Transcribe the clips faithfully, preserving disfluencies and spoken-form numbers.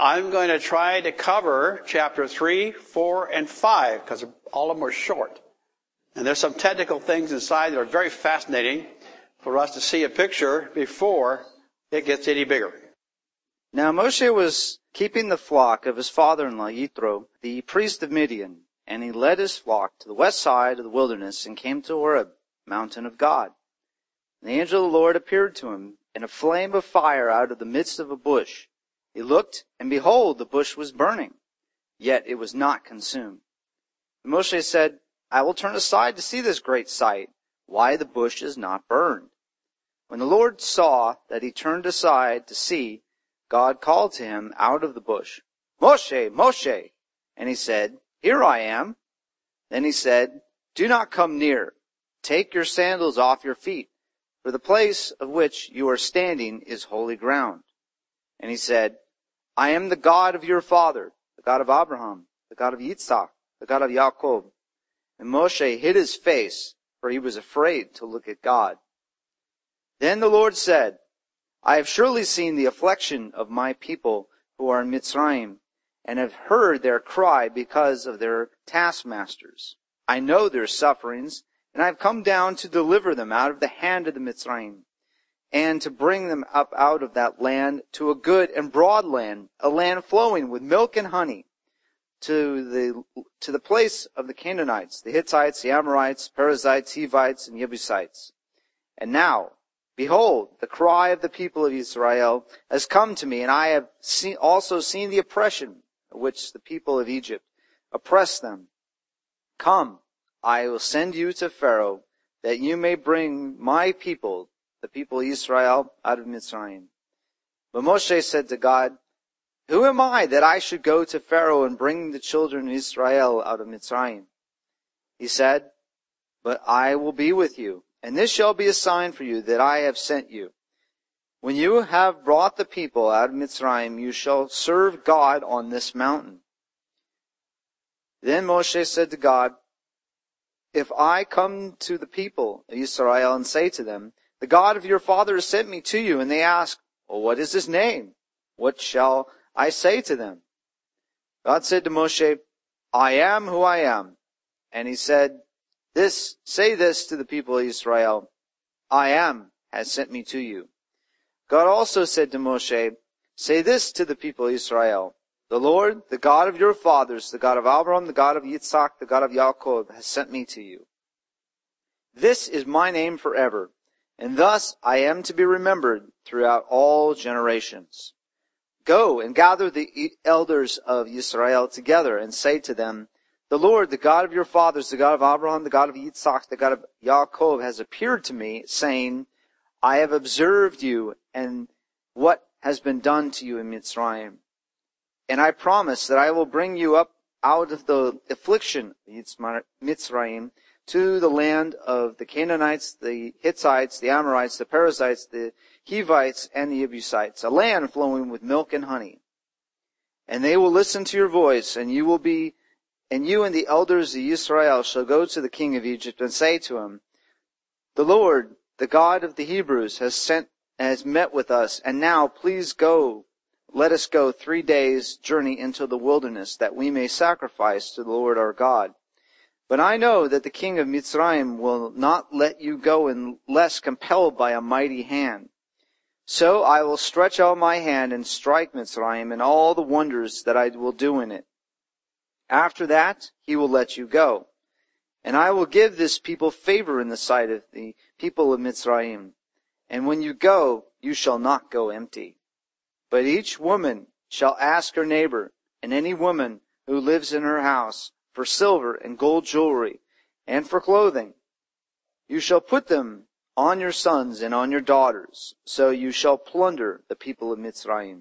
I'm going to try to cover chapter three, four, and five, because all of them are short. And there's some technical things inside that are very fascinating for us to see a picture before it gets any bigger. Now Moshe was keeping the flock of his father-in-law, Yitro, the priest of Midian, and he led his flock to the west side of the wilderness and came to Horeb, mountain of God. And the angel of the Lord appeared to him in a flame of fire out of the midst of a bush. He looked, and behold, the bush was burning, yet it was not consumed. And Moshe said, I will turn aside to see this great sight, why the bush is not burned. When the Lord saw that he turned aside to see, God called to him out of the bush, Moshe, Moshe. And he said, Here I am. Then he said, Do not come near. Take your sandals off your feet, for the place of which you are standing is holy ground. And he said, I am the God of your father, the God of Abraham, the God of Yitzhak, the God of Yaakov. And Moshe hid his face, for he was afraid to look at God. Then the Lord said, I have surely seen the affliction of my people who are in Mitzrayim, and have heard their cry because of their taskmasters. I know their sufferings, and I have come down to deliver them out of the hand of the Mitzrayim, and to bring them up out of that land to a good and broad land, a land flowing with milk and honey, to the to the place of the Canaanites, the Hittites, the Amorites, Perizzites, Hivites, and Jebusites. And now, behold, the cry of the people of Israel has come to me, and I have seen, also seen the oppression which the people of Egypt oppress them. Come, I will send you to Pharaoh, that you may bring my people, the people of Israel, out of Mitzrayim. But Moshe said to God, Who am I that I should go to Pharaoh and bring the children of Israel out of Mitzrayim? He said, But I will be with you, and this shall be a sign for you that I have sent you. When you have brought the people out of Mitzrayim, you shall serve God on this mountain. Then Moshe said to God, If I come to the people of Israel and say to them, The God of your father has sent me to you, and they ask, Well, what is his name? What shall I say to them? God said to Moshe, I am who I am. And he said, This, say this to the people of Israel, I am has sent me to you. God also said to Moshe, Say this to the people of Israel, The Lord, the God of your fathers, the God of Abraham, the God of Yitzhak, the God of Yaakov, has sent me to you. This is my name forever, and thus I am to be remembered throughout all generations. Go and gather the elders of Israel together and say to them, The Lord, the God of your fathers, the God of Abraham, the God of Yitzhak, the God of Yaakov, has appeared to me, saying, I have observed you and what has been done to you in Mitzrayim. And I promise that I will bring you up out of the affliction of Mitzrayim to the land of the Canaanites, the Hittites, the Amorites, the Perizzites, the Hivites, and the Jebusites, a land flowing with milk and honey. And they will listen to your voice, and you will be, and you and the elders of Israel shall go to the king of Egypt and say to him, The Lord, the God of the Hebrews, has sent, has met with us, and now please go, let us go three days' journey into the wilderness, that we may sacrifice to the Lord our God. But I know that the king of Mitzrayim will not let you go unless compelled by a mighty hand. So I will stretch out my hand and strike Mitzrayim and all the wonders that I will do in it. After that, he will let you go. And I will give this people favor in the sight of the people of Mitzrayim. And when you go, you shall not go empty. But each woman shall ask her neighbor, and any woman who lives in her house, for silver and gold jewelry, and for clothing. You shall put them on your sons and on your daughters, so you shall plunder the people of Mitzrayim.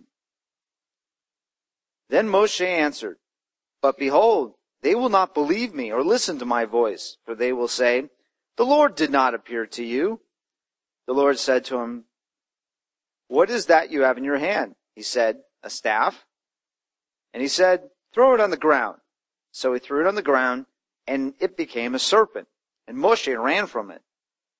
Then Moshe answered, But behold, they will not believe me or listen to my voice, for they will say, The Lord did not appear to you. The Lord said to him, What is that you have in your hand? He said, A staff. And he said, Throw it on the ground. So he threw it on the ground, and it became a serpent, and Moshe ran from it.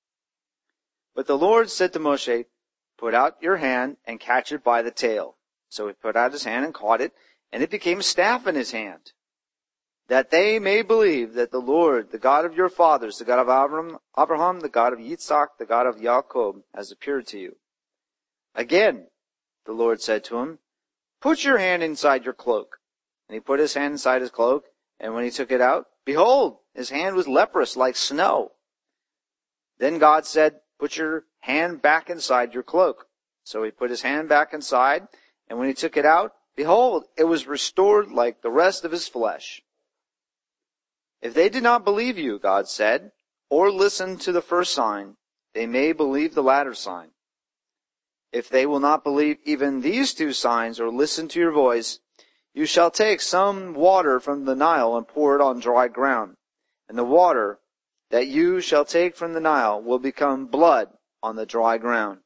But the Lord said to Moshe, Put out your hand and catch it by the tail. So he put out his hand and caught it, and it became a staff in his hand. That they may believe that the Lord, the God of your fathers, the God of Abraham, Abraham, the God of Yitzhak, the God of Jacob, has appeared to you. Again, the Lord said to him, put your hand inside your cloak. And he put his hand inside his cloak, and when he took it out, behold, his hand was leprous like snow. Then God said, put your hand back inside your cloak. So he put his hand back inside, and when he took it out, behold, it was restored like the rest of his flesh. If they did not believe you, God said, or listen to the first sign, they may believe the latter sign. If they will not believe even these two signs or listen to your voice, you shall take some water from the Nile and pour it on dry ground, and the water that you shall take from the Nile will become blood on the dry ground.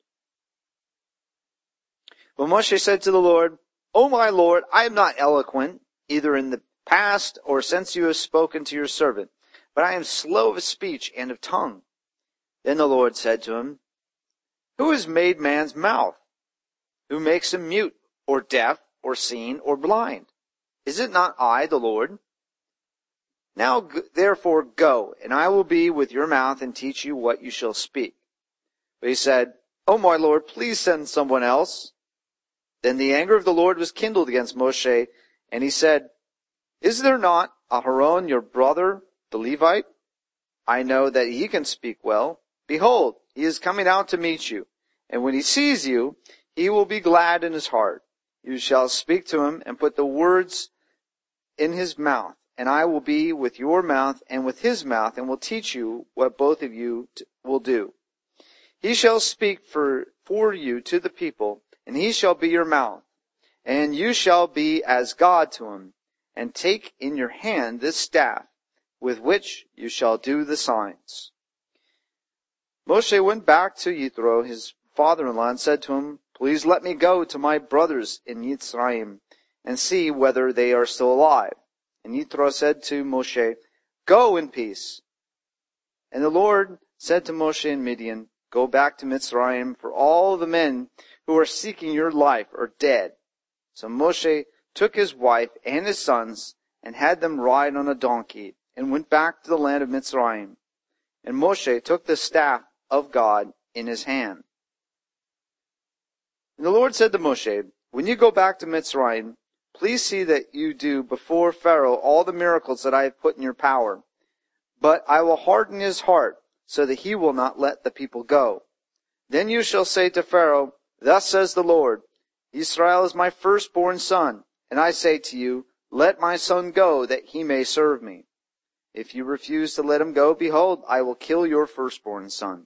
But Moshe said to the Lord, O my Lord, I am not eloquent, either in the past or since you have spoken to your servant, but I am slow of speech and of tongue. Then the Lord said to him, Who has made man's mouth? Who makes him mute, or deaf, or seen, or blind? Is it not I, the Lord? Now therefore go, and I will be with your mouth and teach you what you shall speak. But he said, O my Lord, please send someone else. Then the anger of the Lord was kindled against Moshe, and he said, Is there not Aharon your brother, the Levite? I know that he can speak well. Behold, he is coming out to meet you, and when he sees you, he will be glad in his heart. You shall speak to him and put the words in his mouth, and I will be with your mouth and with his mouth, and will teach you what both of you t- will do. He shall speak for, for you to the people, and he shall be your mouth, and you shall be as God to him, and take in your hand this staff, with which you shall do the signs. Moshe went back to Yithro, his father-in-law, and said to him, Please let me go to my brothers in Yitzrayim, and see whether they are still alive. And Yithro said to Moshe, Go in peace. And the Lord said to Moshe in Midian, Go back to Mitzrayim, for all the men who are seeking your life are dead. So Moshe took his wife and his sons, and had them ride on a donkey, and went back to the land of Mitzrayim. And Moshe took the staff of God in his hand. And the Lord said to Moshe, When you go back to Mitzrayim, please see that you do before Pharaoh all the miracles that I have put in your power. But I will harden his heart, so that he will not let the people go. Then you shall say to Pharaoh, Thus says the Lord, Israel is my firstborn son, and I say to you, Let my son go, that he may serve me. If you refuse to let him go, behold, I will kill your firstborn son.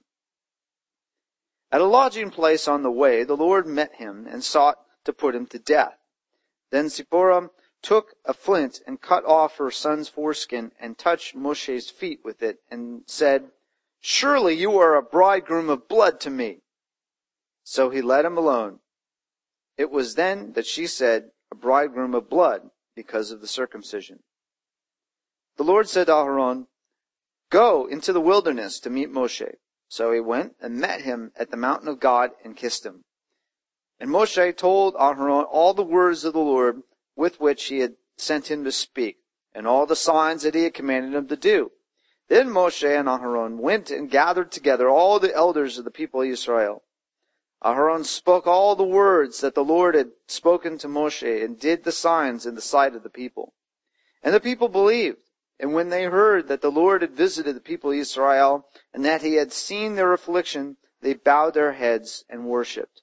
At a lodging place on the way, the Lord met him and sought to put him to death. Then Zipporah took a flint and cut off her son's foreskin and touched Moshe's feet with it and said, Surely you are a bridegroom of blood to me. So he let him alone. It was then that she said, a bridegroom of blood, because of the circumcision. The Lord said to Aharon, Go into the wilderness to meet Moshe. So he went and met him at the mountain of God and kissed him. And Moshe told Aharon all the words of the Lord with which he had sent him to speak, and all the signs that he had commanded him to do. Then Moshe and Aharon went and gathered together all the elders of the people of Israel. Aharon spoke all the words that the Lord had spoken to Moshe, and did the signs in the sight of the people. And the people believed. And when they heard that the Lord had visited the people of Israel, and that he had seen their affliction, they bowed their heads and worshipped.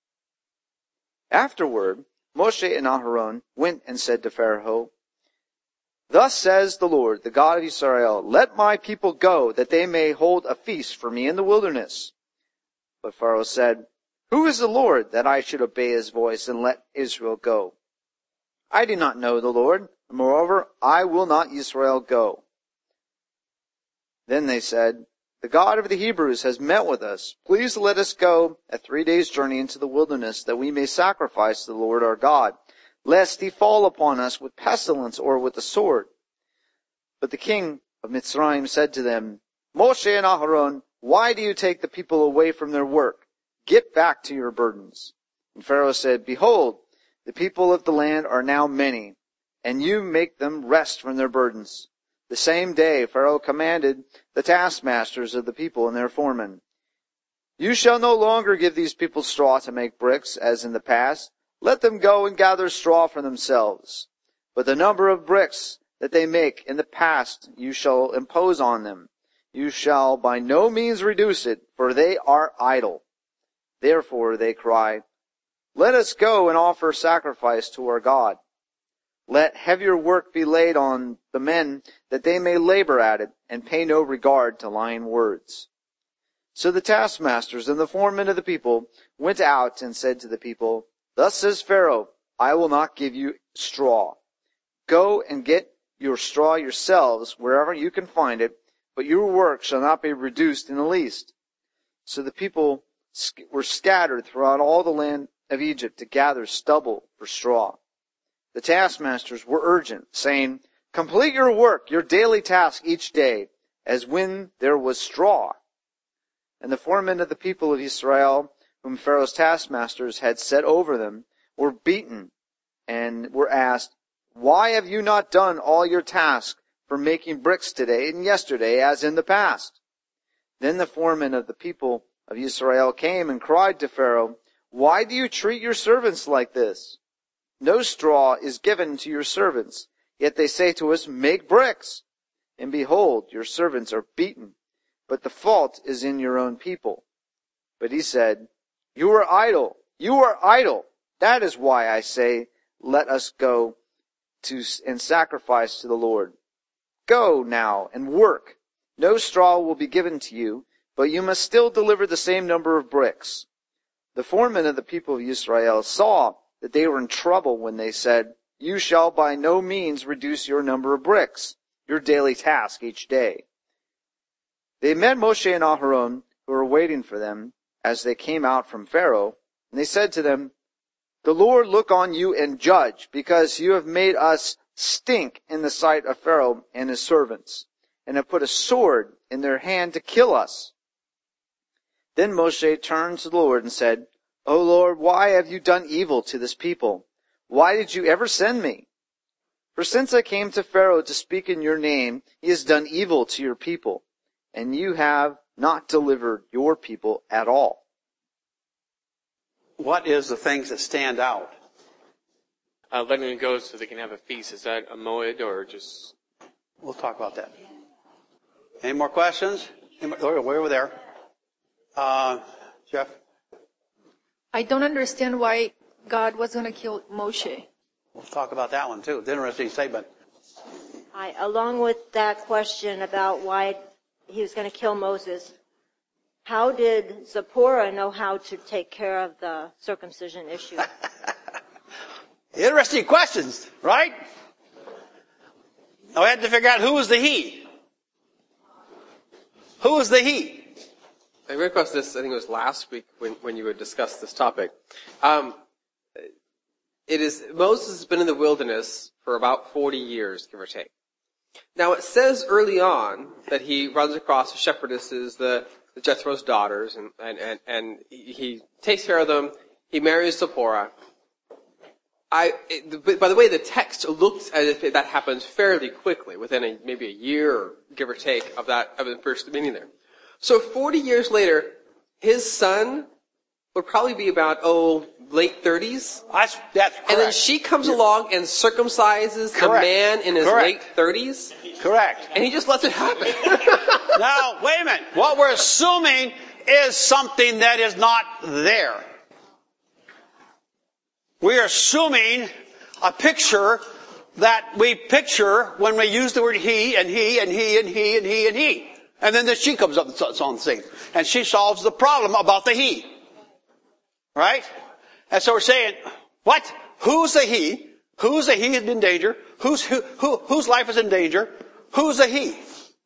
Afterward, Moshe and Aharon went and said to Pharaoh, Thus says the Lord, the God of Israel, Let my people go, that they may hold a feast for me in the wilderness. But Pharaoh said, Who is the Lord, that I should obey his voice and let Israel go? I do not know the Lord. Moreover, I will not Israel go. Then they said, The God of the Hebrews has met with us. Please let us go a three days' journey into the wilderness, that we may sacrifice to the Lord our God, lest he fall upon us with pestilence or with the sword. But the king of Mitzrayim said to them, Moshe and Aharon, why do you take the people away from their work? Get back to your burdens. And Pharaoh said, Behold, The people of the land are now many, and you make them rest from their burdens. The same day Pharaoh commanded the taskmasters of the people and their foremen, you shall no longer give these people straw to make bricks, as in the past. Let them go and gather straw for themselves. But the number of bricks that they make in the past you shall impose on them. You shall by no means reduce it, for they are idle. Therefore they cry, let us go and offer sacrifice to our God. Let heavier work be laid on the men, that they may labor at it, and pay no regard to lying words. So the taskmasters and the foremen of the people went out and said to the people, thus says Pharaoh, I will not give you straw. Go and get your straw yourselves wherever you can find it, but your work shall not be reduced in the least. So the people were scattered throughout all the land of Egypt to gather stubble for straw. The taskmasters were urgent, saying, complete your work, your daily task each day, as when there was straw. And the foremen of the people of Israel, whom Pharaoh's taskmasters had set over them, were beaten and were asked, why have you not done all your task for making bricks today and yesterday as in the past? Then the foremen of the people of Israel came and cried to Pharaoh, why do you treat your servants like this? No straw is given to your servants, yet they say to us, make bricks. And behold, your servants are beaten, but the fault is in your own people. But he said, you are idle, you are idle. That is why I say, let us go to and sacrifice to the Lord. Go now and work. No straw will be given to you, but you must still deliver the same number of bricks. The foremen of the people of Israel saw that they were in trouble when they said, you shall by no means reduce your number of bricks, your daily task each day. They met Moshe and Aharon, who were waiting for them, as they came out from Pharaoh, and they said to them, the Lord look on you and judge, because you have made us stink in the sight of Pharaoh and his servants, and have put a sword in their hand to kill us. Then Moshe turned to the Lord and said, O Lord, why have you done evil to this people? Why did you ever send me? For since I came to Pharaoh to speak in your name, he has done evil to your people, and you have not delivered your people at all. What is the things that stand out? Uh, letting them go so they can have a feast. Is that a moed or just... We'll talk about that. Any more questions? Any more, way over there. Uh, Jeff? I don't understand why God was going to kill Moshe. We'll talk about that one too. It's an interesting statement. I, along with that question about why he was going to kill Moses, how did Zipporah know how to take care of the circumcision issue? Interesting questions, right? Now we had to figure out who was the he. Who was the he? I ran across this, I think it was last week when, when you had discussed this topic. Um, it is, Moses has been in the wilderness for about forty years, give or take. Now it says early on that he runs across the shepherdesses, the, the Jethro's daughters, and, and, and, and he, he takes care of them. He marries Zipporah. I, it, by the way, the text looks as if that happens fairly quickly, within a, maybe a year, give or take, of that, of the first meeting there. So forty years later, his son would probably be about, oh, late thirties. That's, that's correct. And then she comes You're, along and circumcises correct. the man in his Correct. late thirties. Correct. And he just lets it happen. Now, wait a minute. What we're assuming is something that is not there. We are assuming a picture that we picture when we use the word he and he and he and he and he and he. And then the she comes up on the scene. And she solves the problem about the he. Right? And so we're saying, what? Who's the he? Who's the he in danger? Who's, who, who, whose life is in danger? Who's the he?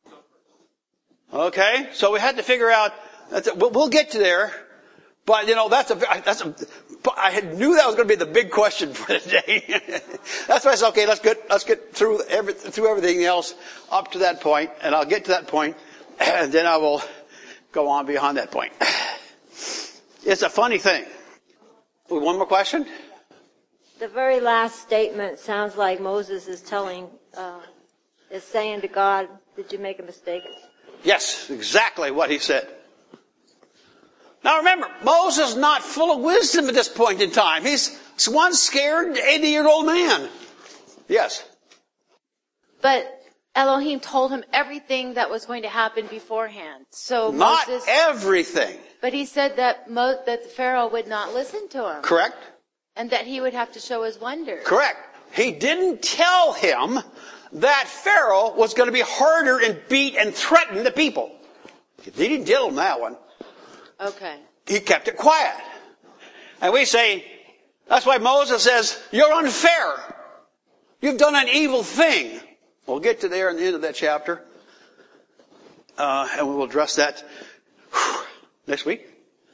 Okay? So we had to figure out, we'll get to there. But, you know, that's a, that's a, I knew that was going to be the big question for today. That's why I said, okay, let's get, let's get through every, through everything else up to that point, and I'll get to that point, and then I will go on beyond that point. It's a funny thing. One more question? The very last statement sounds like Moses is telling, uh, is saying to God, did you make a mistake? Yes, exactly what he said. Now remember, Moses is not full of wisdom at this point in time. He's one scared eighty-year-old man. Yes. But Elohim told him everything that was going to happen beforehand. So Not Moses, everything. but he said that Mo, that the Pharaoh would not listen to him. Correct? And that he would have to show his wonders. Correct. He didn't tell him that Pharaoh was going to be harder and beat and threaten the people. He didn't tell him that one. Okay. He kept it quiet. And we say, that's why Moses says, you're unfair. You've done an evil thing. We'll get to there in the end of that chapter. Uh, and we will address that whew, next week.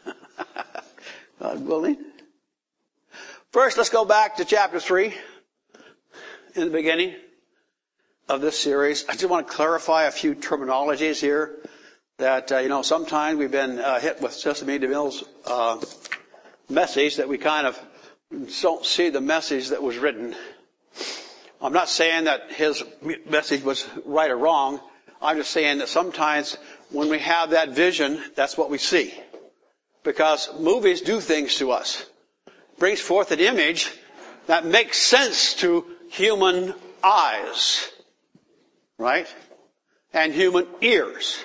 God willing. First, let's go back to chapter three. In the beginning of this series, I just want to clarify a few terminologies here that, uh, you know, sometimes we've been uh, hit with Sesame DeMille's uh, message that we kind of don't see the message that was written. I'm not saying that his message was right or wrong. I'm just saying that sometimes when we have that vision, that's what we see. Because movies do things to us. Brings forth an image that makes sense to human eyes. Right? And human ears.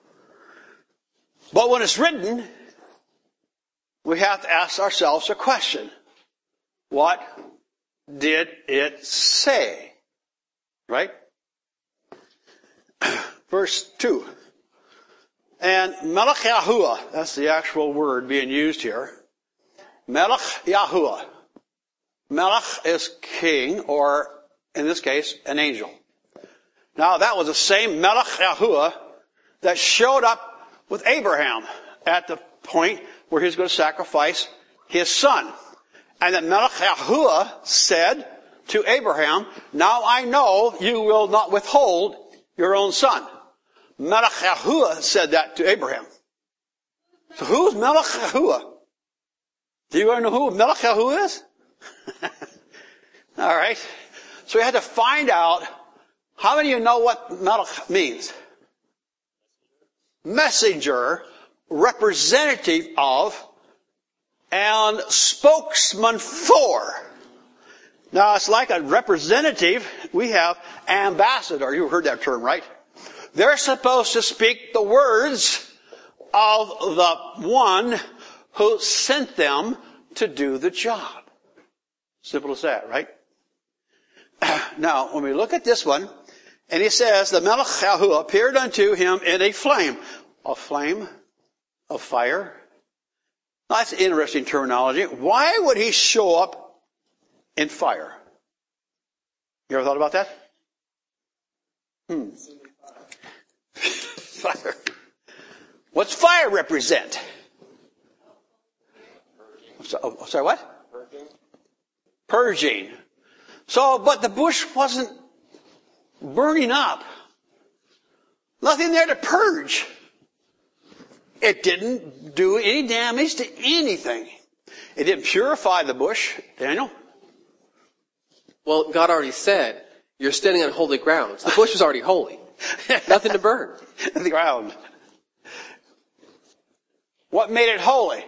But when it's written, we have to ask ourselves a question. What did it say? Right? Verse two. And Melech Yahuwah, that's the actual word being used here. Melech Yahuwah. Melech is king, or in this case, an angel. Now that was the same Melech Yahuwah that showed up with Abraham at the point where he was going to sacrifice his son. And that Melech Yahuwah said to Abraham, now I know you will not withhold your own son. Melech Yahuwah said that to Abraham. So who's Melech Yahuwah? Do you want to know who Melech Yahuwah is? All right. So we had to find out, how many of you know what Melech means? Messenger, representative of, and spokesman for. Now it's like a representative. We have ambassador. You heard that term, right? They're supposed to speak the words of the one who sent them to do the job. Simple as that, right? Now, when we look at this one, and he says, the Melech Yahuwah appeared unto him in a flame. A flame of fire. Now, that's interesting terminology. Why would he show up in fire? You ever thought about that? Hmm. Fire. What's fire represent? Oh, sorry, what? Purging. Purging. So, but the bush wasn't burning up. Nothing there to purge. It didn't do any damage to anything. It didn't purify the bush. Daniel? Well, God already said, you're standing on holy ground. So the bush was already holy. Nothing to burn. The ground. What made it holy?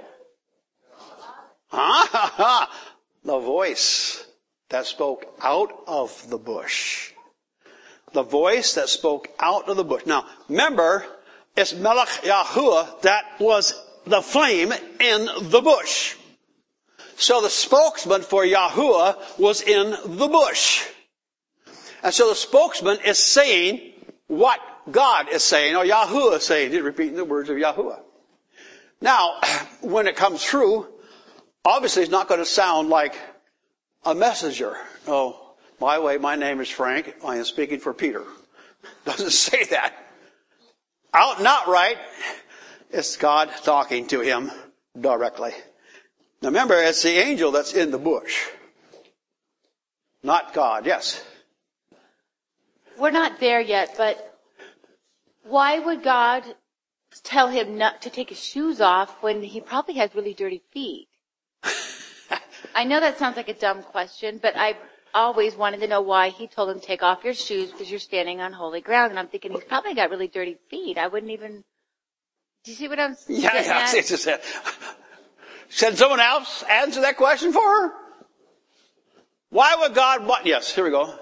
Huh? The voice that spoke out of the bush. The voice that spoke out of the bush. Now, remember, it's Melech Yahuwah that was the flame in the bush. So the spokesman for Yahuwah was in the bush. And so the spokesman is saying what God is saying, or Yahuwah is saying. He's repeating the words of Yahuwah. Now, when it comes through, obviously it's not going to sound like a messenger. Oh, by the way, my name is Frank. I am speaking for Peter. Doesn't say that. Out and outright, it's God talking to him directly. Now remember, it's the angel that's in the bush. Not God, yes. We're not there yet, but why would God tell him not to take his shoes off when he probably has really dirty feet? I know that sounds like a dumb question, but I always wanted to know why he told him take off your shoes because you're standing on holy ground. And I'm thinking he's probably got really dirty feet. I wouldn't even. Do you see what I'm saying? Yeah, yeah. It's just, uh, should someone else answer that question for her? Why would God want? Yes, here we go.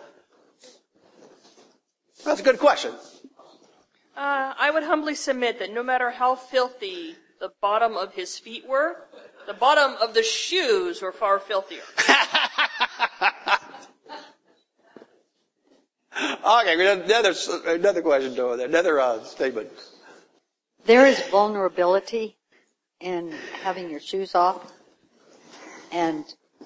That's a good question. Uh, I would humbly submit that no matter how filthy the bottom of his feet were, the bottom of the shoes were far filthier. Okay, another, another question to another uh, statement. There is vulnerability in having your shoes off, and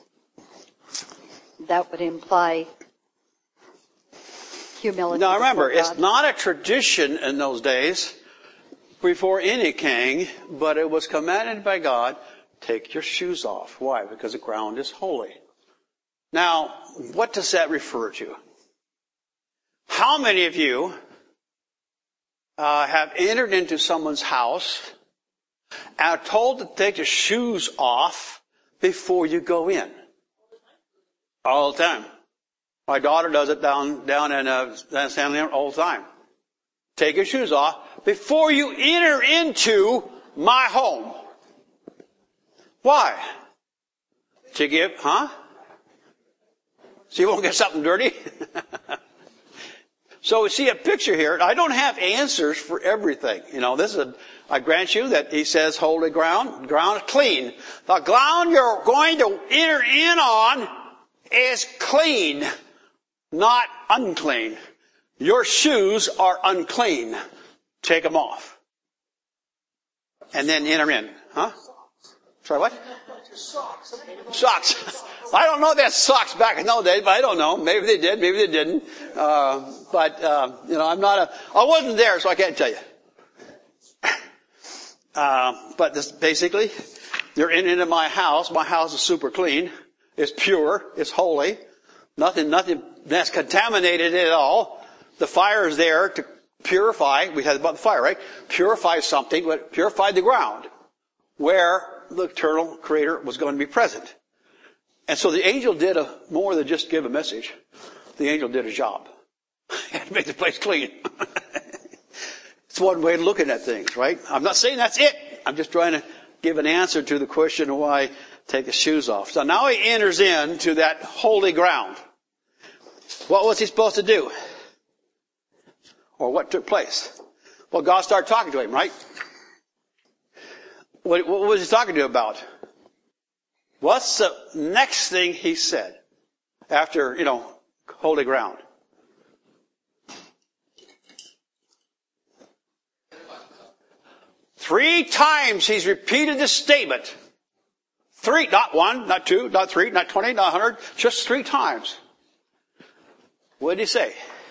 that would imply humility. Now remember, before God. it's not a tradition in those days before any king, but it was commanded by God, take your shoes off. Why? Because the ground is holy. Now, what does that refer to? How many of you uh, have entered into someone's house and are told to take your shoes off before you go in? All the time. My daughter does it down down in uh, San Leandro all the time. Take your shoes off before you enter into my home. Why? To give, huh? So you won't get something dirty? So we see a picture here. I don't have answers for everything. You know, this is a, I grant you that he says holy ground, ground is clean. The ground you're going to enter in on is clean, not unclean. Your shoes are unclean. Take them off. And then enter in. Huh? Sorry, what? Socks. Socks. I don't know if they had socks back in those days, but I don't know. Maybe they did, maybe they didn't. Uh, but, uh, you know, I'm not a, I wasn't there, so I can't tell you. Uh, but this, basically, you're in into my house. My house is super clean. It's pure. It's holy. Nothing, nothing that's contaminated at all. The fire is there to purify. We had about the fire, right? Purify something, but purify the ground where the eternal Creator was going to be present. And so the angel did a, more than just give a message. The angel did a job. He had to make the place clean. It's one way of looking at things, right? I'm not saying that's it. I'm just trying to give an answer to the question of why take his shoes off. So now he enters into that holy ground. What was he supposed to do? Or what took place? Well, God started talking to him, right? What, what was he talking to him about? What's the next thing he said after, you know, holy ground? Three times he's repeated this statement. Three, not one, not two, not three, not twenty, not a hundred, just three times. What did he say?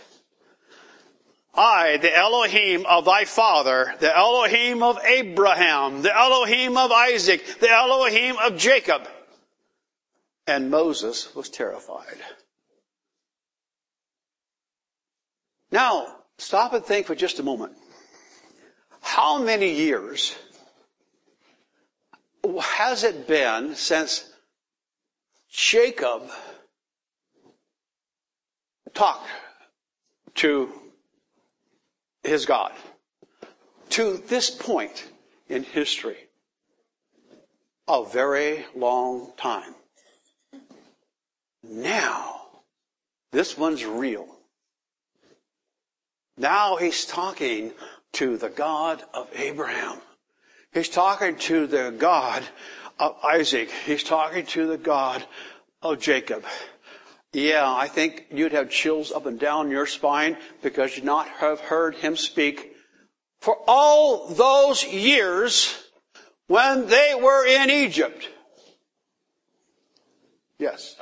I, the Elohim of thy father, the Elohim of Abraham, the Elohim of Isaac, the Elohim of Jacob. And Moses was terrified. Now, stop and think for just a moment. How many years has it been since Jacob talked to his God? To this point in history, a very long time. Now, this one's real. Now he's talking to the God of Abraham. He's talking to the God of Isaac. He's talking to the God of Jacob. Yeah, I think you'd have chills up and down your spine because you'd not have heard him speak for all those years when they were in Egypt. Yes.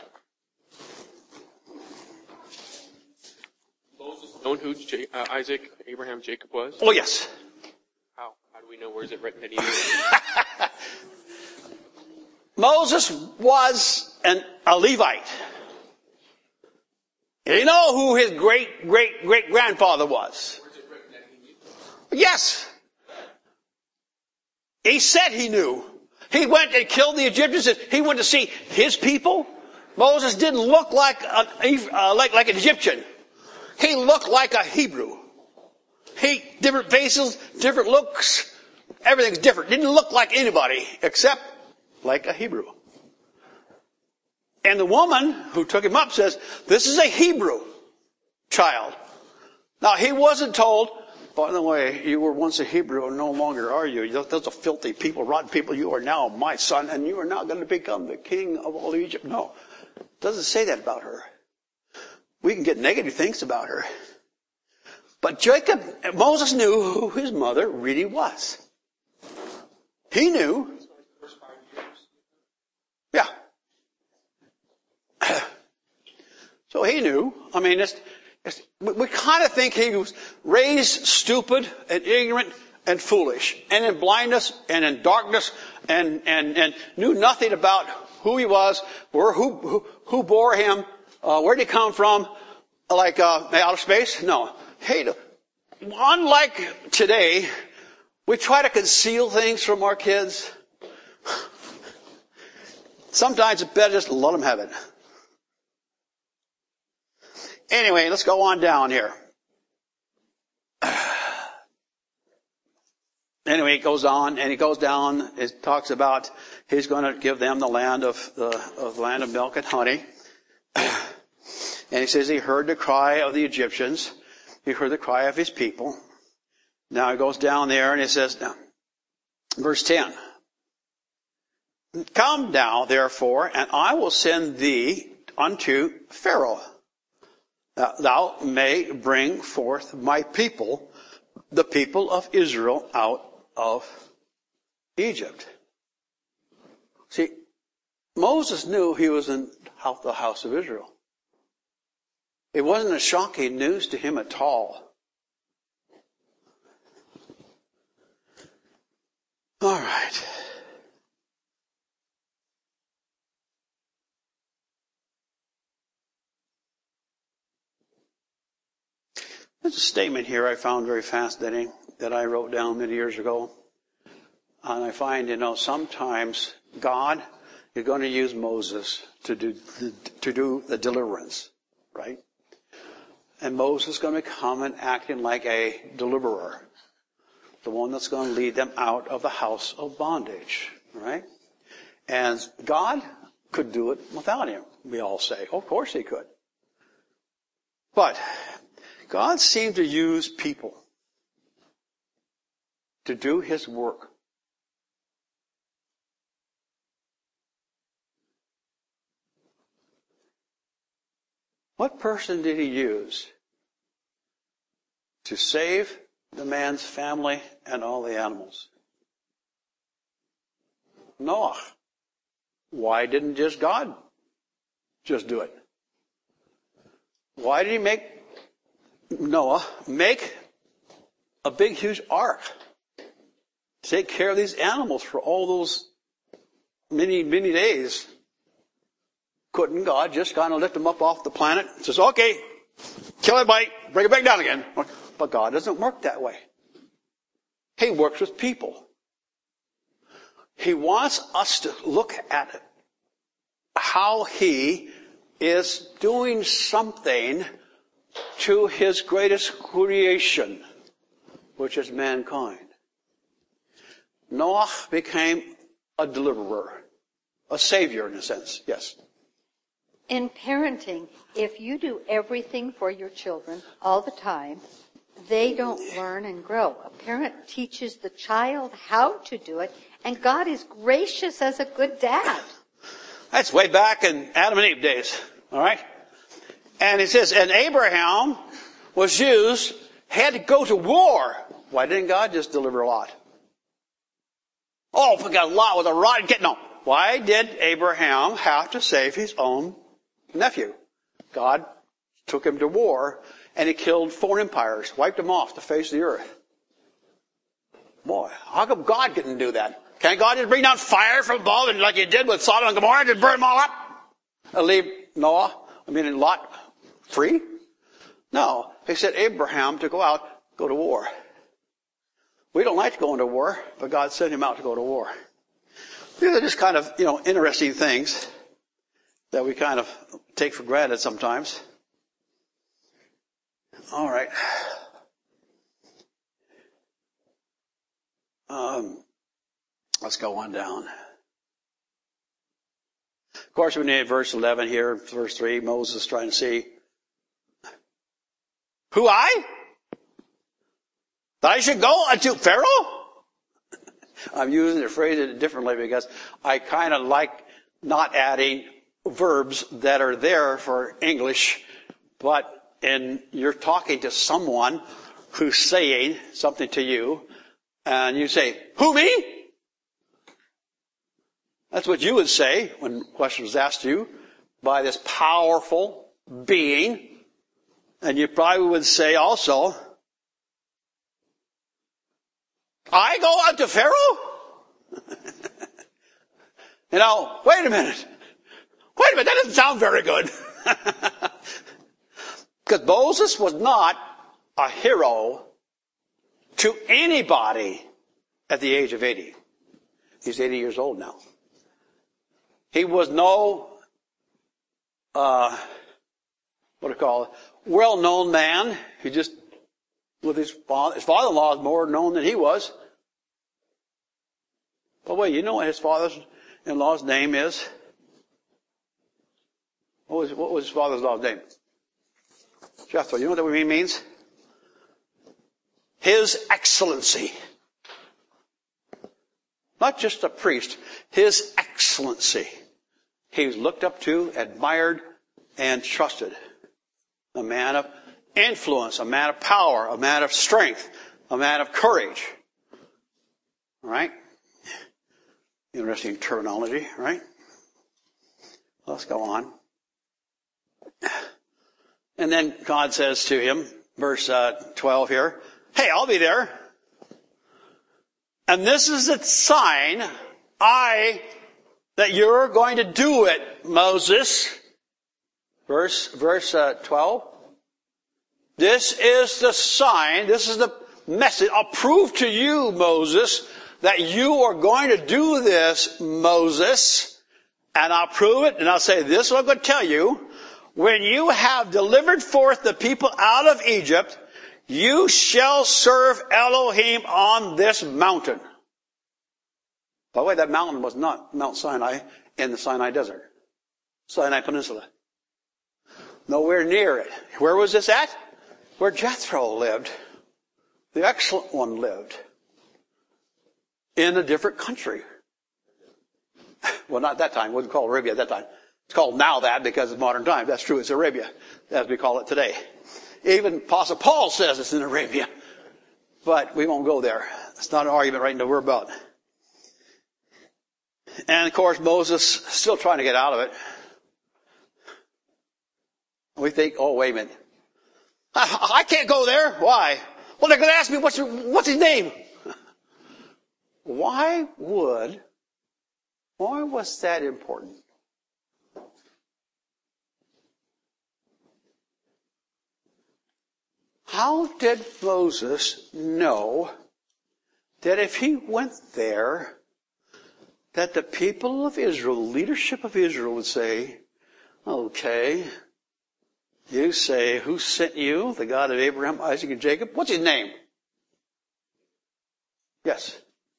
Moses known who J- uh, Isaac, Abraham, Jacob was? Oh, yes. How? How do we know? Where is it written that he knew? Moses was an, a Levite. You know who his great, great, great grandfather was? Where is it written that he knew? Yes. He said he knew. He went and killed the Egyptians. He went to see his people. Moses didn't look like a, uh, like, like an Egyptian. He looked like a Hebrew. He, different faces, different looks. Everything's different. Didn't look like anybody except like a Hebrew. And the woman who took him up says, this is a Hebrew child. Now, he wasn't told, by the way, you were once a Hebrew and no longer are you. Those are filthy people, rotten people. You are now my son and you are now going to become the king of all Egypt. No, it doesn't say that about her. We can get negative things about her. But Jacob, Moses knew who his mother really was. He knew. Yeah. So he knew. I mean, it's, it's, we kind of think he was raised stupid and ignorant and foolish and in blindness and in darkness and, and, and knew nothing about who he was, or who, who, who bore him, uh, where did he come from, like, uh, out of space? No. Hey, unlike today, we try to conceal things from our kids. Sometimes it's better just to let them have it. Anyway, let's go on down here. Anyway, it goes on, and he goes down. It talks about he's going to give them the land of the of the land of milk and honey. And he says he heard the cry of the Egyptians. He heard the cry of his people. Now he goes down there and he says, now, verse ten. Come now, therefore, and I will send thee unto Pharaoh, that thou may bring forth my people, the people of Israel, out of Egypt. See, Moses knew he was in the house of Israel. It wasn't a shocking news to him at all. All right. There's a statement here I found very fascinating that I wrote down many years ago. And I find, you know, sometimes God is going to use Moses to do, to do the deliverance, right? And Moses is going to come and acting like a deliverer. The one that's going to lead them out of the house of bondage, right? And God could do it without him, we all say. Of course he could. But God seemed to use people to do his work. What person did he use to save the man's family and all the animals? Noah. Why didn't just God just do it? Why did he make Noah make a big, huge ark to take care of these animals for all those many, many days? Couldn't God just kind of lift them up off the planet and says, okay, kill everybody, bring it back down again? But God doesn't work that way. He works with people. He wants us to look at how he is doing something to his greatest creation, which is mankind. Noah became a deliverer, a savior in a sense, yes. In parenting, if you do everything for your children all the time, they don't learn and grow. A parent teaches the child how to do it, and God is gracious as a good dad. That's way back in Adam and Eve days, all right? And it says, and Abraham was used, had to go to war. Why didn't God just deliver Lot? Oh, we got Lot with a rod and get no. Why did Abraham have to save his own nephew? God took him to war, and he killed four empires, wiped them off the face of the earth. Boy, how come God didn't do that? Can't God just bring down fire from above and like he did with Sodom and Gomorrah and just burn them all up? And leave Noah, I mean Lot, free? No. He said Abraham to go out, go to war. We don't like going to war, but God sent him out to go to war. These are just kind of, you know, interesting things that we kind of take for granted sometimes. All right. Um, let's go on down. Of course, we need verse eleven here, verse three. Moses is trying to see, who I? That I should go unto Pharaoh? I'm using the phrase differently because I kind of like not adding verbs that are there for English, but in you're talking to someone who's saying something to you, and you say, who, me? That's what you would say when a question was asked you by this powerful being. And you probably would say also, I go out to Pharaoh? You know, wait a minute. Wait a minute, that doesn't sound very good. Because Moses was not a hero to anybody at the age of eighty. He's eighty years old now. He was no, uh, what do you call it, well-known man. He just, with his father, his father-in-law is more known than he was. But wait, you know what his father-in-law's name is? What was, what was his father-in-law's name? Jethro. You know what that means? His Excellency. Not just a priest. His Excellency. He was looked up to, admired, and trusted. A man of influence, a man of power, a man of strength, a man of courage. All right? Interesting terminology, right? Let's go on. And then God says to him, verse uh, twelve here, hey, I'll be there. And this is a sign, I, that you're going to do it, Moses. Verse, verse uh, twelve. This is the sign, this is the message. I'll prove to you, Moses, that you are going to do this, Moses. And I'll prove it, and I'll say, this is what I'm going to tell you. When you have delivered forth the people out of Egypt, you shall serve Elohim on this mountain. By the way, that mountain was not Mount Sinai in the Sinai Desert. Sinai Peninsula. Nowhere near it. Where was this at? Where Jethro lived. The excellent one lived. In a different country. Well, not at that time. It wasn't called Arabia at that time. It's called now that because of modern times. That's true. It's Arabia, as we call it today. Even Apostle Paul says it's in Arabia. But we won't go there. It's not an argument right now we're about. And of course, Moses still trying to get out of it. We think, oh, wait a minute. I, I can't go there. Why? Well, they're going to ask me, what's, your, what's his name? Why would, why was that important? How did Moses know that if he went there, that the people of Israel, the leadership of Israel would say, okay, you say, who sent you? The God of Abraham, Isaac, and Jacob. What's his name? Yes.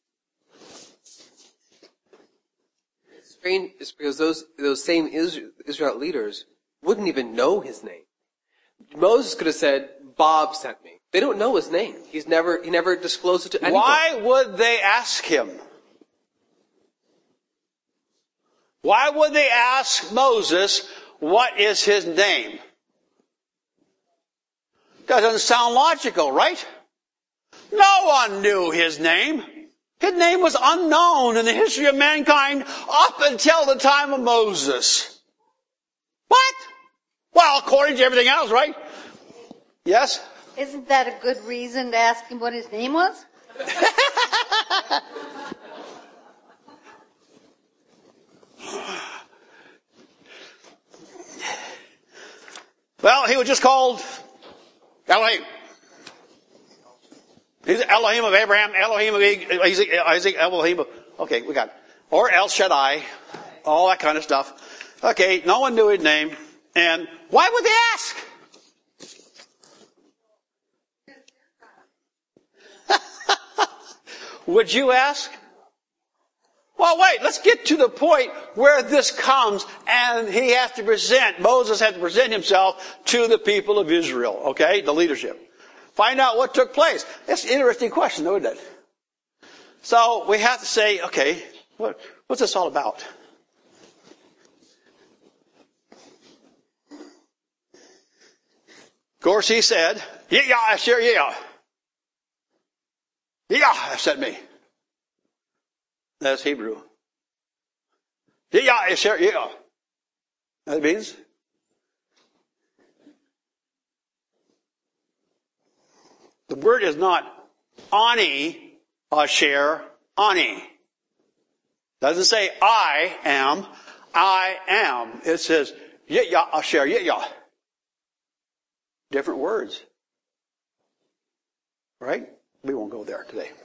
It's strange it's because those, those same Israel leaders wouldn't even know his name. Moses could have said, Bob sent me. They don't know his name. He's never, he never disclosed it to anyone. Why would they ask him? Why would they ask Moses, what is his name? That doesn't sound logical, right? No one knew his name. His name was unknown in the history of mankind up until the time of Moses. What? Well, according to everything else, right? Yes? Isn't that a good reason to ask him what his name was? Well, he was just called Elohim. He's Elohim of Abraham, Elohim of Isaac, Elohim of... Okay, we got it. or El Shaddai, all that kind of stuff. Okay, no one knew his name. And why would they ask? Would you ask? Well, wait, let's get to the point where this comes and he has to present, Moses has to present himself to the people of Israel, okay, the leadership. Find out what took place. That's an interesting question, though, isn't it? So we have to say, okay, what, what's this all about? Of course, he said, yeah, Asher, yeah. Yeah, said me. That's Hebrew. Yeah, Asher, yeah. That means the word is not ani, Asher, ani. Doesn't say I am, I am. It says yeah, Asher, yeah. Different words. Right? We won't go there today.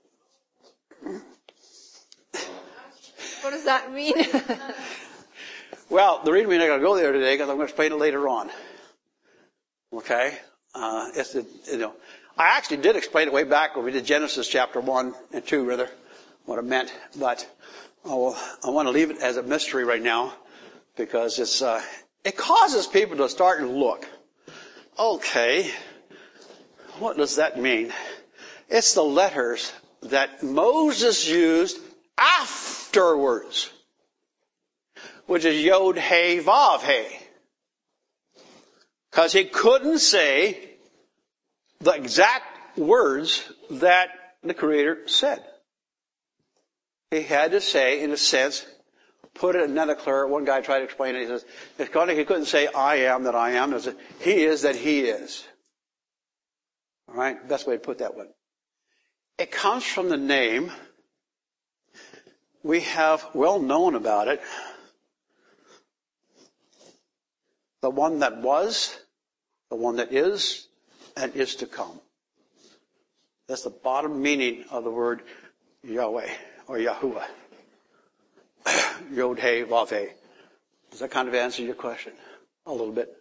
What does that mean? Well, the reason we're not going to go there today because I'm going to explain it later on. Okay? Uh, it's the, you know, I actually did explain it way back when we did Genesis chapter one and two, rather, what it meant. But oh, I want to leave it as a mystery right now because it's uh, it causes people to start and look. Okay, what does that mean? It's the letters that Moses used afterwards, which is Yod, He, Vav, He. Because he couldn't say the exact words that the Creator said. He had to say, in a sense, put it another clear. One guy tried to explain it. He says, it's kind of, he couldn't say, I am that I am. It he is that he is. All right? Best way to put that one. It comes from the name. We have well known about it. The one that was, the one that is, and is to come. That's the bottom meaning of the word Yahweh or Yahuwah. Yod, He, Vav, He. Does that kind of answer your question? A little bit.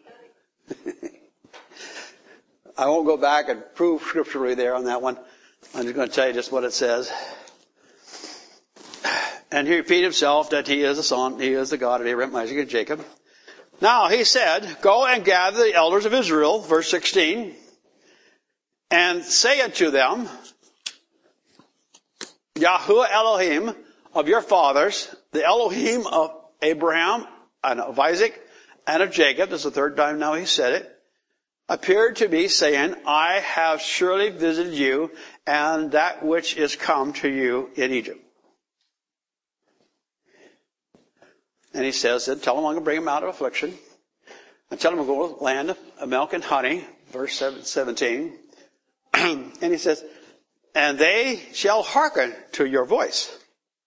I won't go back and prove scripturally there on that one. I'm just going to tell you just what it says. And he repeated himself that he is the son, he is the God of Abraham, Isaac, and Jacob. Now he said, go and gather the elders of Israel, verse sixteen, and say unto them, Yahuwah Elohim of your fathers, the Elohim of Abraham and of Isaac and of Jacob, this is the third time now he said it, appeared to me saying, I have surely visited you and that which is come to you in Egypt. And he says, tell them I'm going to bring them out of affliction. And tell them I'm going to go to the land of milk and honey, verse seventeen. And he says, and they shall hearken to your voice.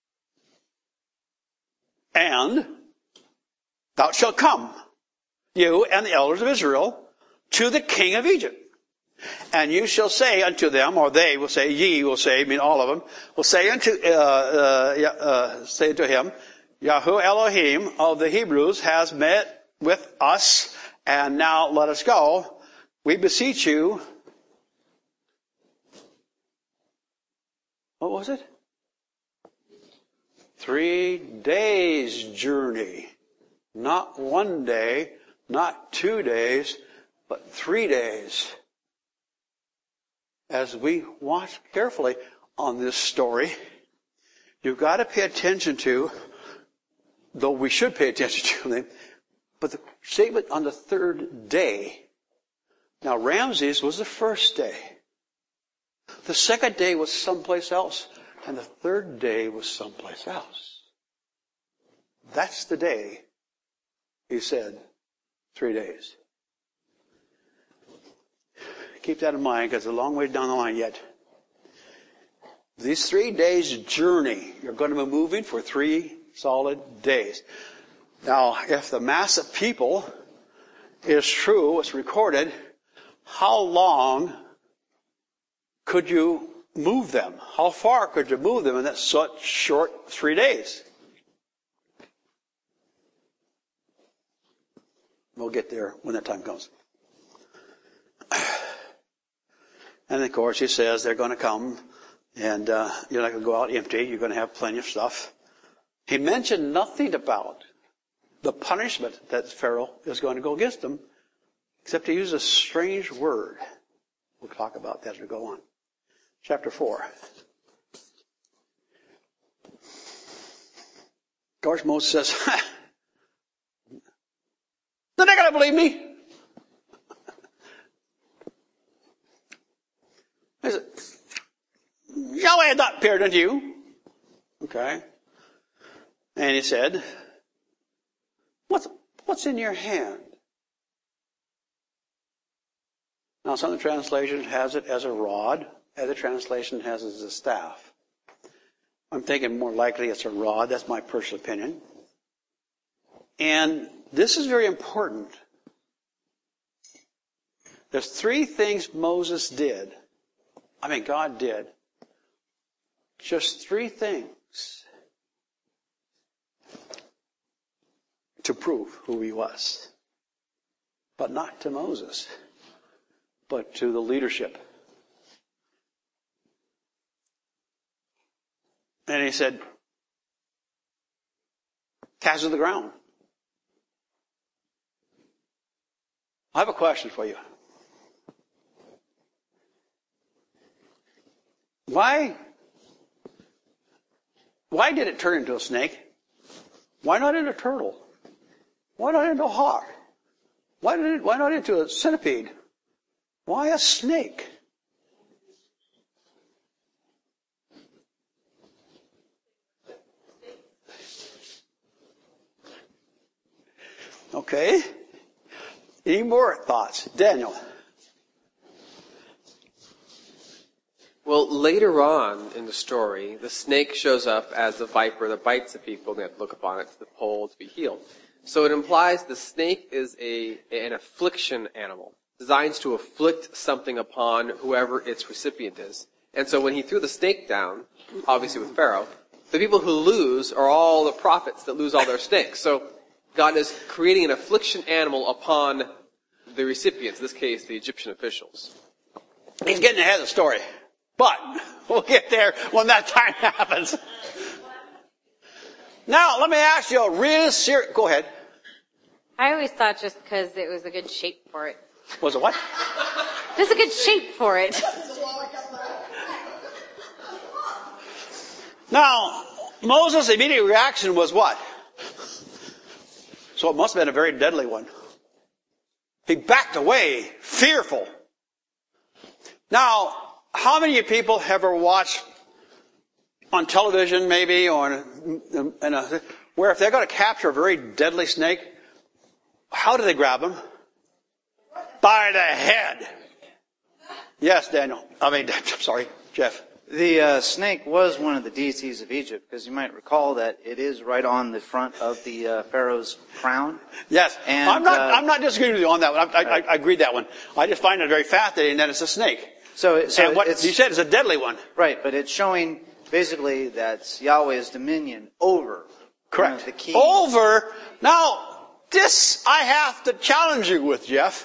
And thou shalt come, you and the elders of Israel, to the king of Egypt. And you shall say unto them, or they will say, ye will say, I mean all of them, will say unto, uh, uh, uh, say unto him, Yahuwah Elohim of the Hebrews has met with us, and now let us go. We beseech you. What was it? Three days journey. Not one day, not two days, but three days. As we watch carefully on this story, you've got to pay attention to, though we should pay attention to them, but the statement on the third day. Now Ramses was the first day. The second day was someplace else. And the third day was someplace else. That's the day, he said, three days. Keep that in mind because it's a long way down the line yet. These three days journey, you're going to be moving for three solid days. Now, if the mass of people is true, what's recorded, how long could you move them? How far could you move them in that such short three days? We'll get there when that time comes. And of course, he says they're going to come, and uh, you're not going to go out empty. You're going to have plenty of stuff. He mentioned nothing about the punishment that Pharaoh is going to go against them, except he used a strange word. We'll talk about that as we go on. Chapter four. Of course, Moses says, they're not going to believe me. He said, Yahweh had not appeared unto you. Okay. And he said, what's, what's in your hand? Now, some of the translations has it as a rod. Other translation has it as a staff. I'm thinking more likely it's a rod. That's my personal opinion. And this is very important. There's three things Moses did. I mean, God did. Just three things to prove who he was. But not to Moses, but to the leadership. And he said, cast it to the ground. I have a question for you. Why, why did it turn into a snake? Why not into a turtle? Why not into a hawk? Why did it, why not into a centipede? Why a snake? Okay. Any more thoughts? Daniel. Well, later on in the story, the snake shows up as the viper that bites the people, and they have to look upon it to the pole to be healed. So it implies the snake is a an affliction animal, designed to afflict something upon whoever its recipient is. And so when he threw the snake down, obviously with Pharaoh, the people who lose are all the prophets that lose all their snakes. So God is creating an affliction animal upon the recipients, in this case, the Egyptian officials. He's getting ahead of the story. But we'll get there when that time happens. Now, let me ask you a real serious... Go ahead. I always thought just because it was a good shape for it. Was it what? Just a good shape for it. Now, Moses' immediate reaction was what? So it must have been a very deadly one. He backed away, fearful. Now, how many people have ever watched on television maybe or in a, in a, where if they're going to capture a very deadly snake, how do they grab him? By the head. Yes, Daniel. I mean, I'm sorry, Jeff. The uh, snake was one of the deities of Egypt, because you might recall that it is right on the front of the uh, Pharaoh's crown. Yes, and, I'm not. Uh, I'm not disagreeing with you on that one. I, I, I, I agree with that one. I just find it very fascinating that it's a snake. So, so and what it's, you said is a deadly one. Right, but it's showing basically that's Yahweh's dominion over. Correct. One of the key. Over. Now, this I have to challenge you with, Jeff.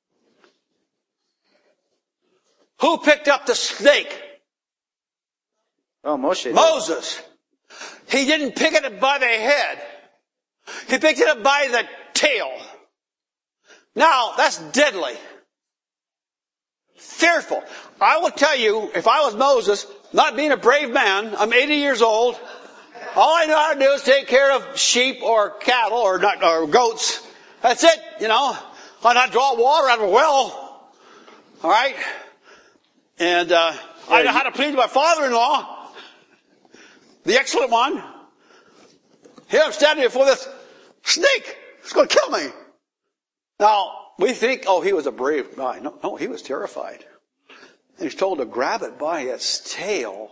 Who picked up the snake? Oh, Moshe. Moses. He didn't pick it up by the head. He picked it up by the tail. Now, that's deadly. Fearful. I will tell you, if I was Moses, not being a brave man, I'm eighty years old, all I know how to do is take care of sheep or cattle or not, or goats. That's it, you know. I not draw water out of a well. All right? And uh, I know how to plead to my father-in-law, the excellent one. Here I'm standing before this snake. It's going to kill me. Now, we think, oh, he was a brave guy. No, no, he was terrified. And he's told to grab it by its tail.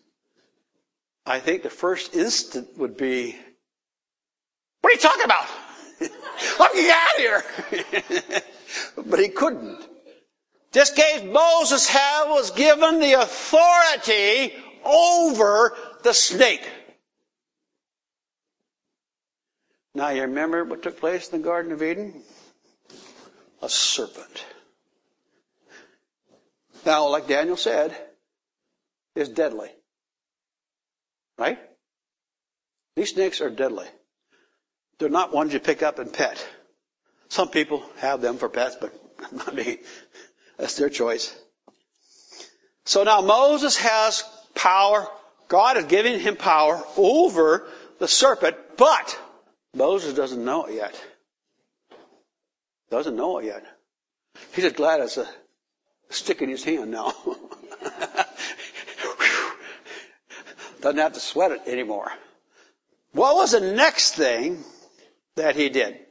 I think the first instant would be, what are you talking about? Let me get out of here. But he couldn't. This case, Moses had, was given the authority over the snake. Now you remember what took place in the Garden of Eden? A serpent. Now, like Daniel said, is deadly. Right? These snakes are deadly. They're not ones you pick up and pet. Some people have them for pets, but not me. That's their choice. So now Moses has power. God is giving him power over the serpent, but Moses doesn't know it yet. Doesn't know it yet. He's just glad it's a stick in his hand now. Doesn't have to sweat it anymore. What was the next thing that he did?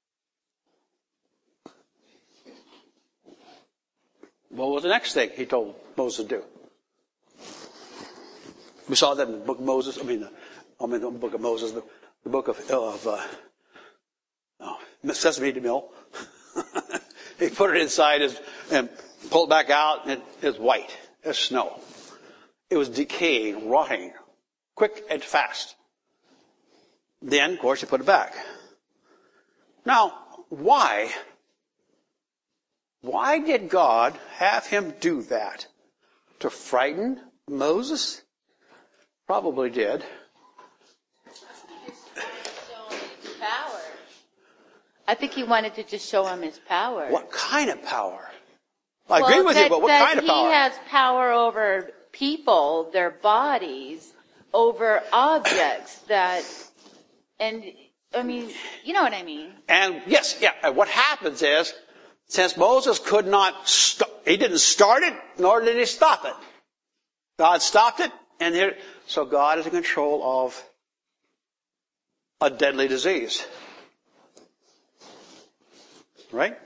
What was the next thing he told Moses to do? We saw that in the book of Moses. I mean, the, I mean the book of Moses, the, the book of, of uh, oh, Sesame Mill. He put it inside his, and pulled it back out, and it is white as snow. It was decaying, rotting, quick and fast. Then, of course, he put it back. Now, why? Why did God have him do that? To frighten Moses? Probably did. Power. I think he wanted to just show him his power. What kind of power? I well, agree with that, you, but what that kind of power? He has power over people, their bodies, over objects that, and, I mean, you know what I mean. And yes, yeah, and what happens is, since Moses could not, st- he didn't start it, nor did he stop it. God stopped it, and here, so God is in control of a deadly disease. Right?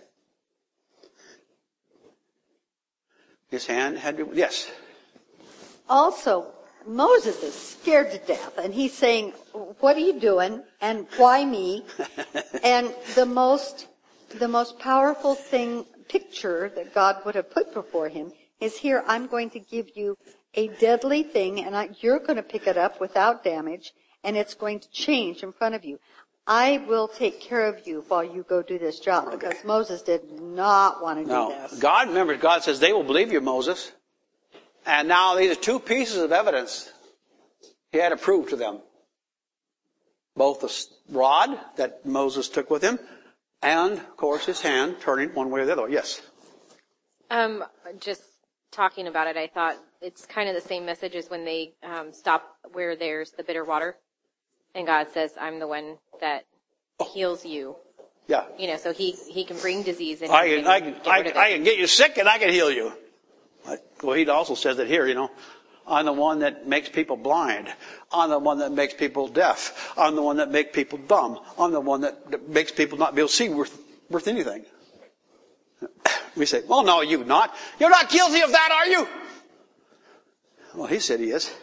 His hand had to, yes. Also, Moses is scared to death, and he's saying, what are you doing, and why me? And the most, the most powerful thing, picture that God would have put before him is, here, I'm going to give you a deadly thing, and I, you're going to pick it up without damage, and it's going to change in front of you. I will take care of you while you go do this job, because okay. Moses did not want to no. do this. God, remember, God says, they will believe you, Moses. And now these are two pieces of evidence he had to prove to them. Both the rod that Moses took with him, and, of course, his hand turning one way or the other. Yes? Um, just talking about it, I thought it's kind of the same message as when they um, stop where there's the bitter water. And God says, I'm the one that heals you. Yeah. You know, so he, he can bring disease and I can, I can, I, can, I can get you sick and I can heal you. Well, he also says that here, you know, I'm the one that makes people blind. I'm the one that makes people deaf. I'm the one that makes people dumb. I'm the one that, that makes people not be able to see worth, worth anything. We say, well, no, you not. You're not guilty of that, are you? Well, he said he is.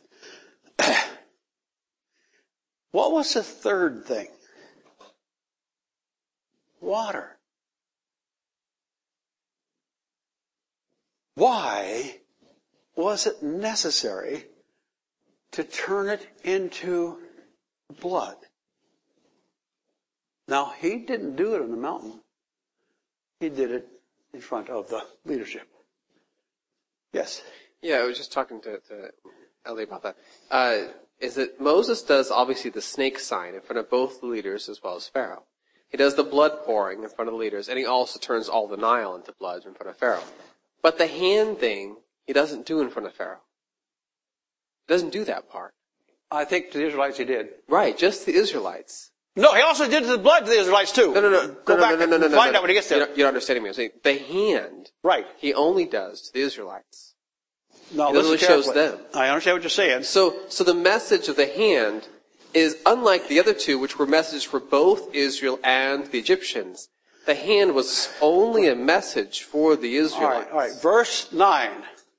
What was the third thing? Water. Why was it necessary to turn it into blood? Now, he didn't do it on the mountain. He did it in front of the leadership. Yes? Yeah, I was just talking to, to Ellie about that. Uh, is that Moses does obviously the snake sign in front of both the leaders as well as Pharaoh. He does the blood pouring in front of the leaders, and he also turns all the Nile into blood in front of Pharaoh. But the hand thing, he doesn't do in front of Pharaoh. He doesn't do that part. I think to the Israelites he did. Right, just the Israelites. No, he also did the blood to the Israelites too. No, no, no. Go no, back no, no, no, no, and no, find no, out when he gets there. You're not, you're not understanding me. I'm saying the hand, right, he only does to the Israelites. No, he only shows them. I understand what you're saying. So, so the message of the hand is unlike the other two, which were messages for both Israel and the Egyptians. The hand was only a message for the Israelites. All right, all right. Verse nine.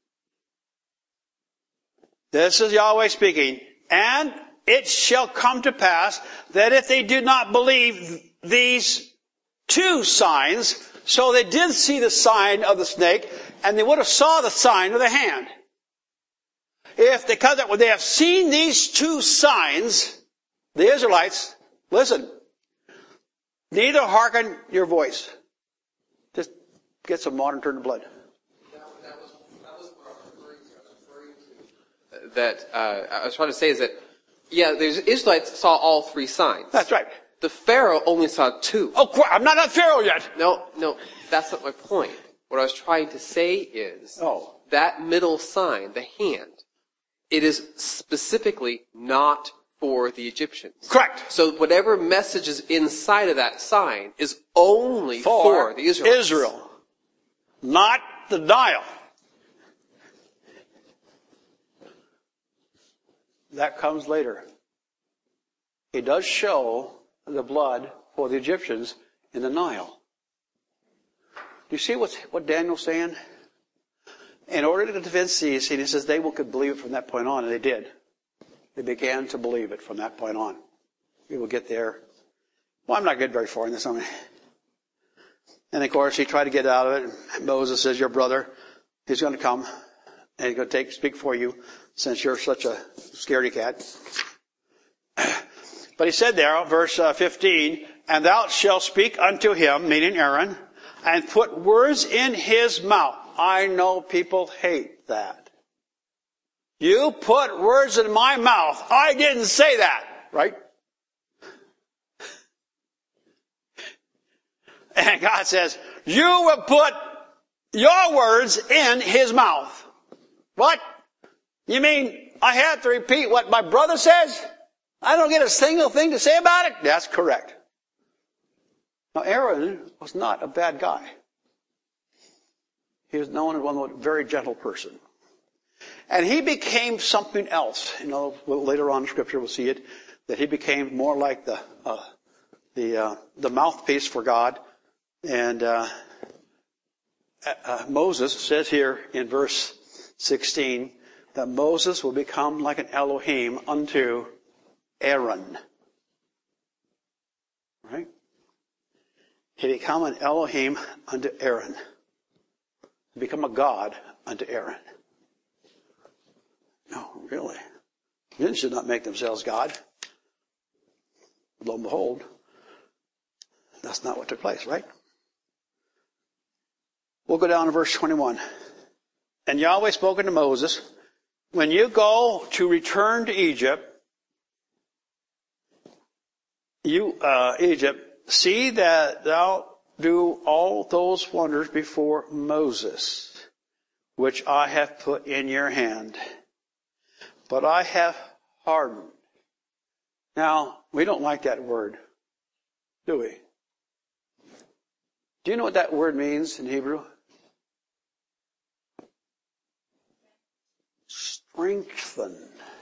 This is Yahweh speaking. And it shall come to pass that if they do not believe these two signs So they did see the sign of the snake, and they would have saw the sign of the hand. If they, because they have seen these two signs, the Israelites, listen, neither hearken your voice. Just get some water and turn to blood. That was, that was what I was referring to. I was referring to that, uh, I was trying to say is that, yeah, the Israelites saw all three signs. That's right. The Pharaoh only saw two. Oh, I'm not on Pharaoh yet. No, no, that's not my point. What I was trying to say is oh. that middle sign, the hand, it is specifically not for the Egyptians. Correct. So whatever message is inside of that sign is only for, for the Israelites. Israel, not the Nile. That comes later. He does show the blood for the Egyptians in the Nile. Do you see what's, what Daniel's saying? In order to convince these, he says they will could believe it from that point on, and they did. They began to believe it from that point on. We will get there. Well, I'm not getting very far in this. I mean. And of course, he tried to get out of it. Moses says, your brother, he's going to come, and he's going to take speak for you, since you're such a scaredy cat. But he said there, verse fifteen, and thou shalt speak unto him, meaning Aaron, and put words in his mouth. I know people hate that. You put words in my mouth. I didn't say that, right? And God says, you will put your words in his mouth. What? You mean I have to repeat what my brother says? I don't get a single thing to say about it? That's correct. Now, Aaron was not a bad guy. He was known as one of a very gentle person. And he became something else. You know, later on in Scripture we'll see it, that he became more like the uh, the uh, the mouthpiece for God. And uh, uh, Moses says here in verse sixteen that Moses will become like an Elohim unto Aaron. Right? He become an Elohim unto Aaron. Become a god unto Aaron. No, really. Men should not make themselves God. Lo and behold, that's not what took place, right? We'll go down to verse twenty-one. And Yahweh spoke unto Moses, when you go to return to Egypt, you, uh, Egypt, see that thou do all those wonders before Moses, which I have put in your hand. But I have hardened. Now, we don't like that word, do we? Do you know what that word means in Hebrew? Strengthen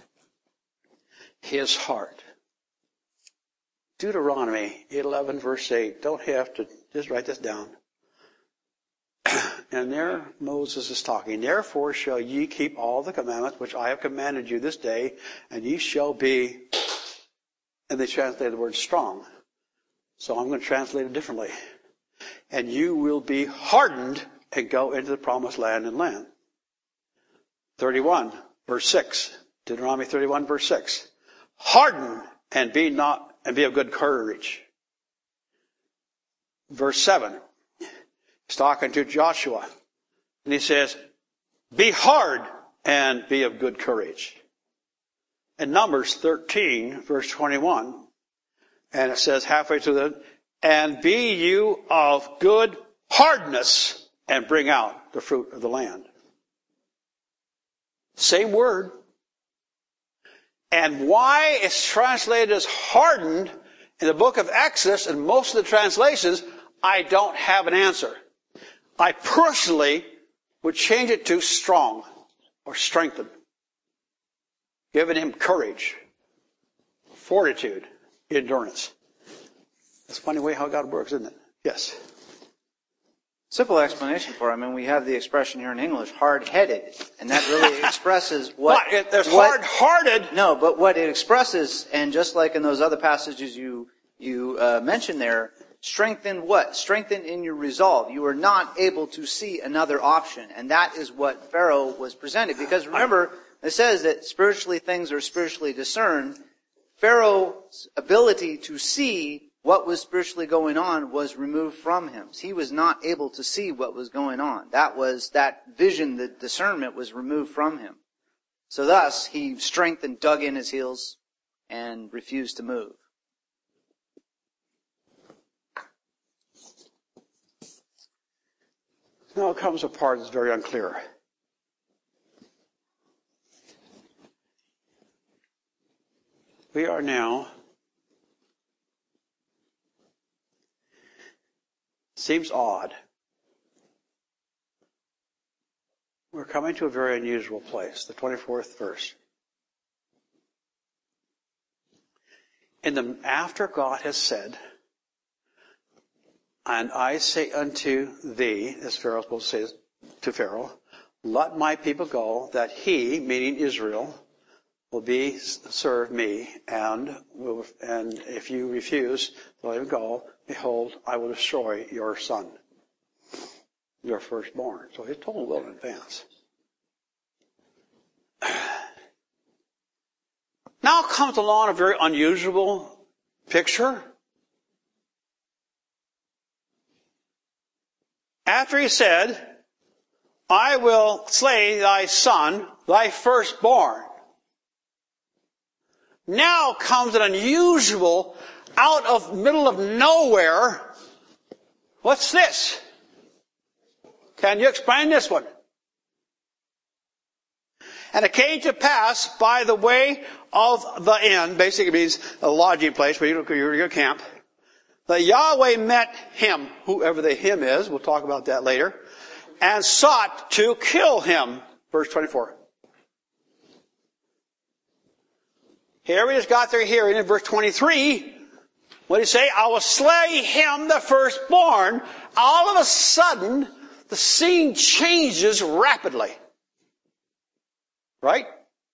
his heart. Deuteronomy eleven verse eight. Don't have to, just write this down. And there Moses is talking. Therefore shall ye keep all the commandments which I have commanded you this day, and ye shall be, and they translate the word strong. So I'm going to translate it differently. And you will be hardened and go into the promised land and land. thirty-one verse six. Deuteronomy thirty-one verse six. Harden and be not, and be of good courage. Verse seven. He's talking to Joshua. And he says, be hard and be of good courage. In Numbers thirteen, verse twenty-one, and it says halfway through the, and be you of good hardness and bring out the fruit of the land. Same word. And why it's translated as hardened in the book of Exodus and most of the translations, I don't have an answer. I personally would change it to strong or strengthen. Giving him courage, fortitude, endurance. That's a funny way how God works, isn't it? Yes. Simple explanation for it. I mean, we have the expression here in English, hard-headed, and that really expresses what... But it, there's what, hard-hearted. No, but what it expresses, and just like in those other passages you you uh, mentioned there, strengthened what? Strengthened in your resolve. You were not able to see another option. And that is what Pharaoh was presented. Because remember, it says that spiritually things are spiritually discerned. Pharaoh's ability to see what was spiritually going on was removed from him. He was not able to see what was going on. That was, that vision, the discernment was removed from him. So thus, he strengthened, dug in his heels, and refused to move. Now comes a part that's very unclear. We are now, seems odd, we're coming to a very unusual place, the twenty-fourth verse. In the, after God has said, and I say unto thee, as Pharaoh's supposed to say to Pharaoh, let my people go, that he, meaning Israel, will be serve me, and will, and if you refuse to let him go, behold, I will destroy your son, your firstborn. So he's told well in advance. Now comes along a very unusual picture. After he said, I will slay thy son, thy firstborn. Now comes an unusual, out of middle of nowhere, what's this? Can you explain this one? And it came to pass by the way of the inn, basically means a lodging place where you're going to camp, that Yahweh met him, whoever the him is, we'll talk about that later, and sought to kill him. Verse twenty-four. Here we just got there hearing in verse twenty-three. What did he say? I will slay him, the firstborn. All of a sudden, the scene changes rapidly. Right?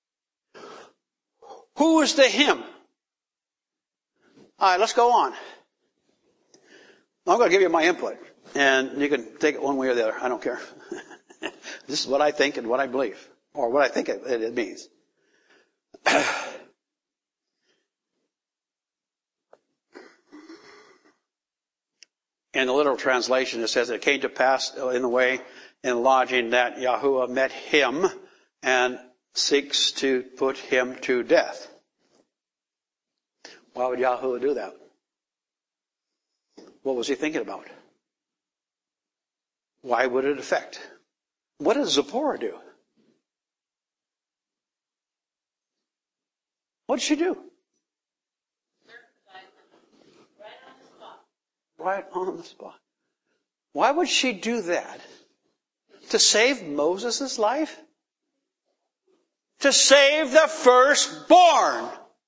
Who is the him? All right, let's go on. I'm going to give you my input, and you can take it one way or the other. I don't care. This is what I think and what I believe, or what I think it, it means. In the literal translation, it says, it came to pass in the way, in lodging, that Yahuwah met him and seeks to put him to death. Why would Yahuwah do that? What was he thinking about? Why would it affect? What does Zipporah do? What did she do? Right on the spot. Why would she do that? To save Moses' life? To save the firstborn.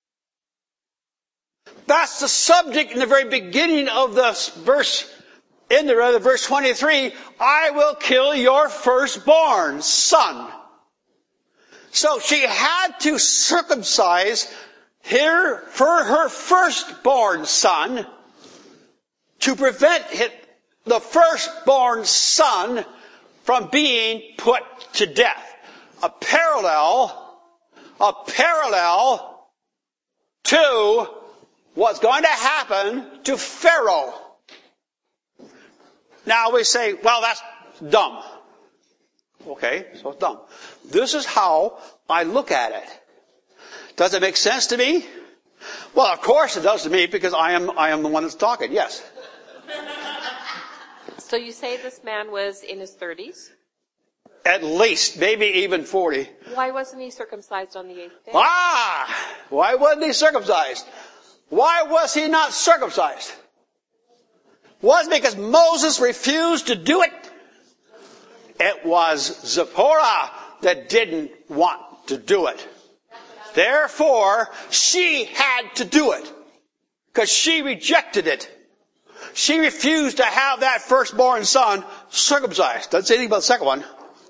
That's the subject in the very beginning of this verse, in the rather verse twenty-three. I will kill your firstborn son. So she had to circumcise her, for her firstborn son, to prevent the firstborn son from being put to death. A parallel, a parallel to what's going to happen to Pharaoh. Now we say, well, that's dumb. Okay, so it's dumb. This is how I look at it. Does it make sense to me? Well, of course it does to me, because I am, I am the one that's talking, yes. So you say this man was in his thirties? At least, maybe even forty. Why wasn't he circumcised on the eighth day? Ah! Why wasn't he circumcised? Why was he not circumcised? Was it because Moses refused to do it? It was Zipporah that didn't want to do it. Therefore, she had to do it, because she rejected it. She refused to have that firstborn son circumcised. Doesn't say anything about the second one.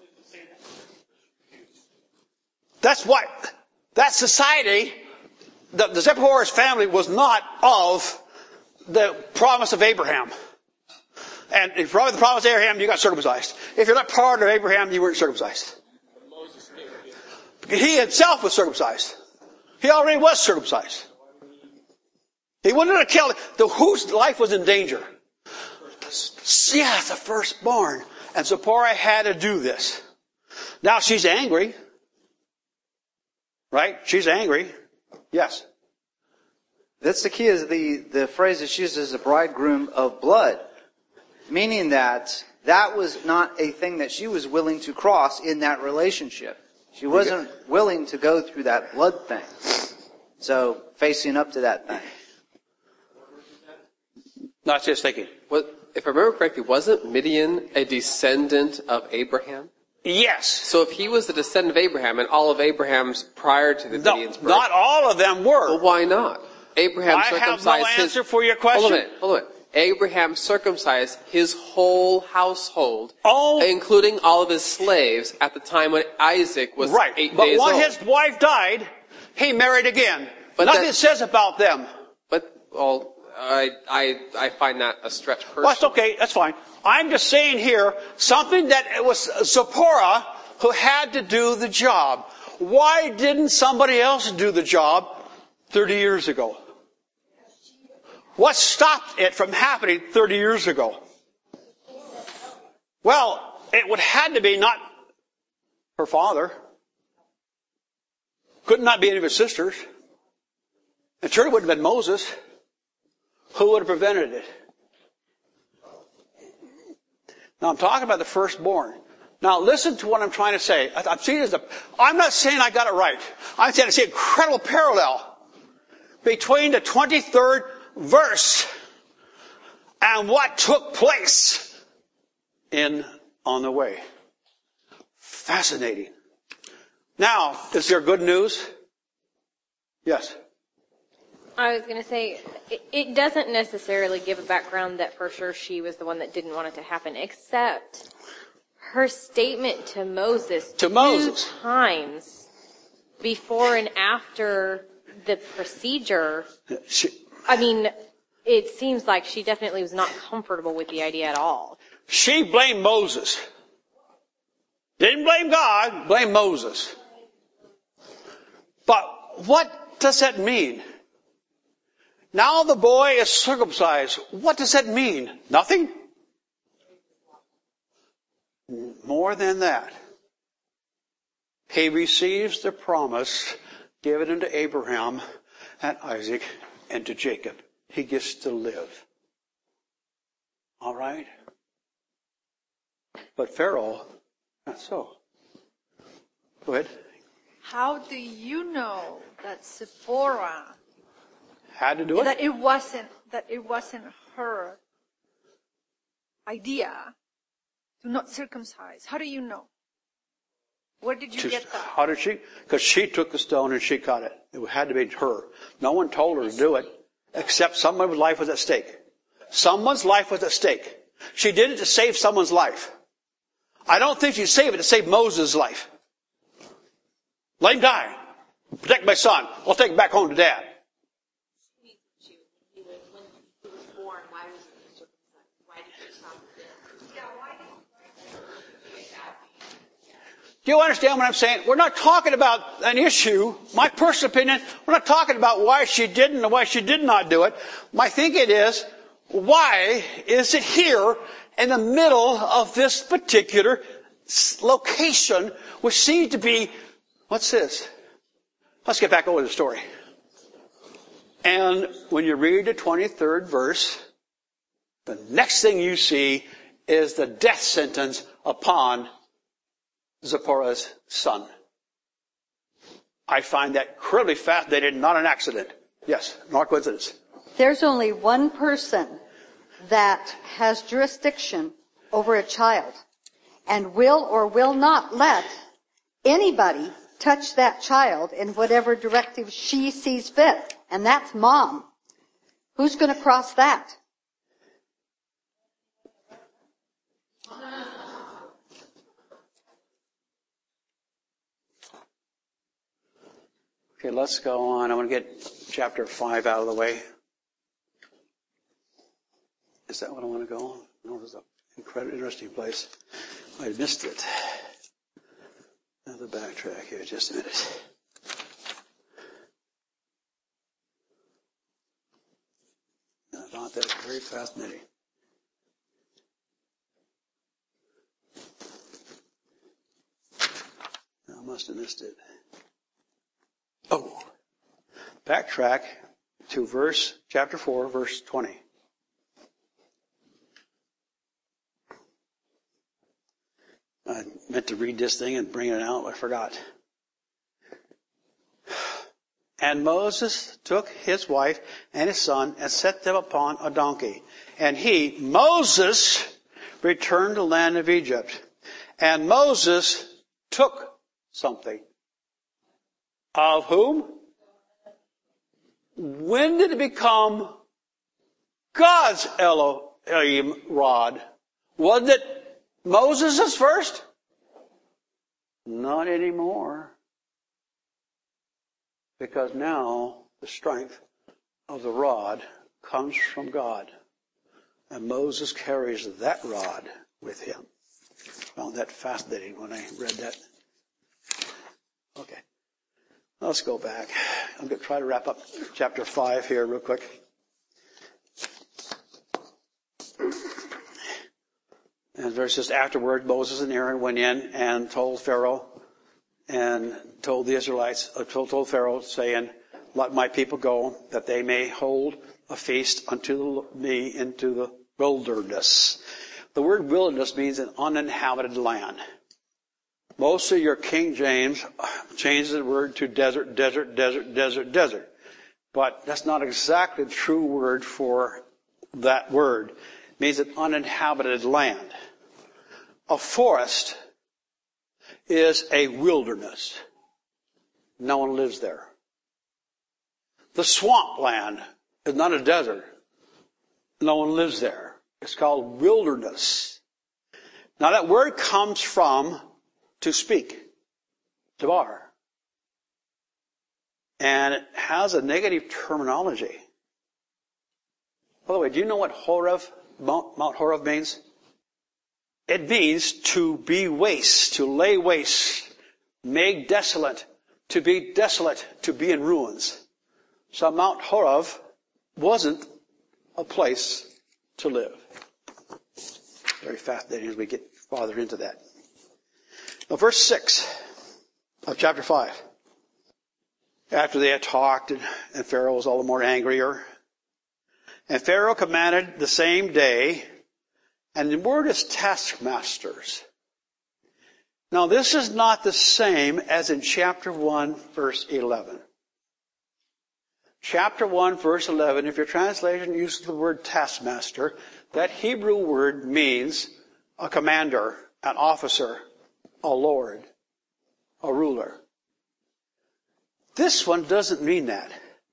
That's what, that society, the, the Zipporah's family was not of the promise of Abraham. And if you're part of the promise of Abraham, you got circumcised. If you're not part of Abraham, you weren't circumcised. He himself was circumcised. He already was circumcised. He wouldn't have killed the whose life was in danger. Yeah, the firstborn. And Zipporah had to do this. Now she's angry. Right? She's angry. Yes. That's the key, is the, the phrase that's used as a bridegroom of blood. Meaning that that was not a thing that she was willing to cross in that relationship. She wasn't willing to go through that blood thing. So, facing up to that thing. Not just thinking. Well, if I remember correctly, wasn't Midian a descendant of Abraham? Yes. So if he was the descendant of Abraham, and all of Abraham's prior to the No, Midian's birth, not all of them were. well, why not? Abraham I have circumcised no his. answer for your question. Hold on a minute. Hold on a minute. Abraham circumcised his whole household, Oh. including all of his slaves, at the time when Isaac was Right. eight But days when old. his wife died, he married again. But Nothing that- says about them. But well, I I I find that a stretch. Personally. Well, that's okay. That's fine. I'm just saying here something that it was Zipporah who had to do the job. Why didn't somebody else do the job thirty years ago? What stopped it from happening thirty years ago? Well, it would have to be not her father. Could not be any of his sisters. It surely wouldn't have been Moses. Who would have prevented it? Now I'm talking about the firstborn. Now listen to what I'm trying to say. I'm seeing as a, I'm not saying I got it right. I'm saying I see an incredible parallel between the twenty-third verse and what took place in On the Way. Fascinating. Now, is there good news? Yes. I was going to say, it, it doesn't necessarily give a background that for sure she was the one that didn't want it to happen, except her statement to Moses To two Moses. times before and after the procedure. She, I mean, it seems like she definitely was not comfortable with the idea at all. she blamed Moses. Didn't blame God, blamed Moses. But what does that mean? Now the boy is circumcised. What does that mean? Nothing? More than that. He receives the promise given unto Abraham and Isaac and to Jacob. He gets to live. All right? But Pharaoh, not so. Go ahead. How do you know that Sephora, Had to do it? that it wasn't, that it wasn't her idea to not circumcise? How do you know? Where did you She- get that? How did she? Because she took the stone and she cut it. It had to be her. No one told her to do it, except someone's life was at stake. Someone's life was at stake. She did it to save someone's life. I don't think she saved it to save Moses' life. Let him die. Protect my son. I'll take him back home to dad. Do you understand what I'm saying? We're not talking about an issue, my personal opinion, we're not talking about why she didn't or why she did not do it. My thinking is, why is it here in the middle of this particular location, which seems to be, what's this? Let's get back over the story. And when you read the twenty-third verse, the next thing you see is the death sentence upon Zipporah's son. I find that incredibly fascinating, not an accident. Yes, not coincidence. There's only one person that has jurisdiction over a child and will or will not let anybody touch that child in whatever directive she sees fit, and that's mom. Who's going to cross that? Okay, let's go on. I want to get chapter five out of the way. Is that what I want to go on? No, it was an incredibly interesting place. I missed it. Another backtrack here, just a minute. I thought that was very fascinating. I must have missed it. Oh, backtrack to verse, chapter four, verse twenty. I meant to read this thing and bring it out, I forgot. And Moses took his wife and his son and set them upon a donkey. And he, Moses, returned to the land of Egypt. And Moses took something. Of whom? When did it become God's Elohim rod? Wasn't it Moses' first? Not anymore. Because now the strength of the rod comes from God. And Moses carries that rod with him. Found that fascinating when I read that. Okay. Let's go back. I'm going to try to wrap up chapter five here real quick. And there's just afterward, Moses and Aaron went in and told Pharaoh and told the Israelites, uh, told, told Pharaoh, saying, let my people go, that they may hold a feast unto me into the wilderness. The word wilderness means an uninhabited land. Most of your King James changes the word to desert, desert, desert, desert, desert. But that's not exactly the true word for that word. It means an uninhabited land. A forest is a wilderness. No one lives there. The swamp land is not a desert. No one lives there. It's called wilderness. Now that word comes from to speak, debar. And it has a negative terminology. By the way, do you know what Horeb, Mount, Mount Horeb means? It means to be waste, to lay waste, make desolate, to be desolate, to be in ruins. So Mount Horeb wasn't a place to live. Very fascinating as we get farther into that. Now, verse six of chapter five. After they had talked, and, and Pharaoh was all the more angrier. And Pharaoh commanded the same day, and the word is taskmasters. Now, this is not the same as in chapter one, verse eleven. Chapter one, verse eleven, if your translation uses the word taskmaster, that Hebrew word means a commander, an officer, a lord, a ruler. This one doesn't mean that.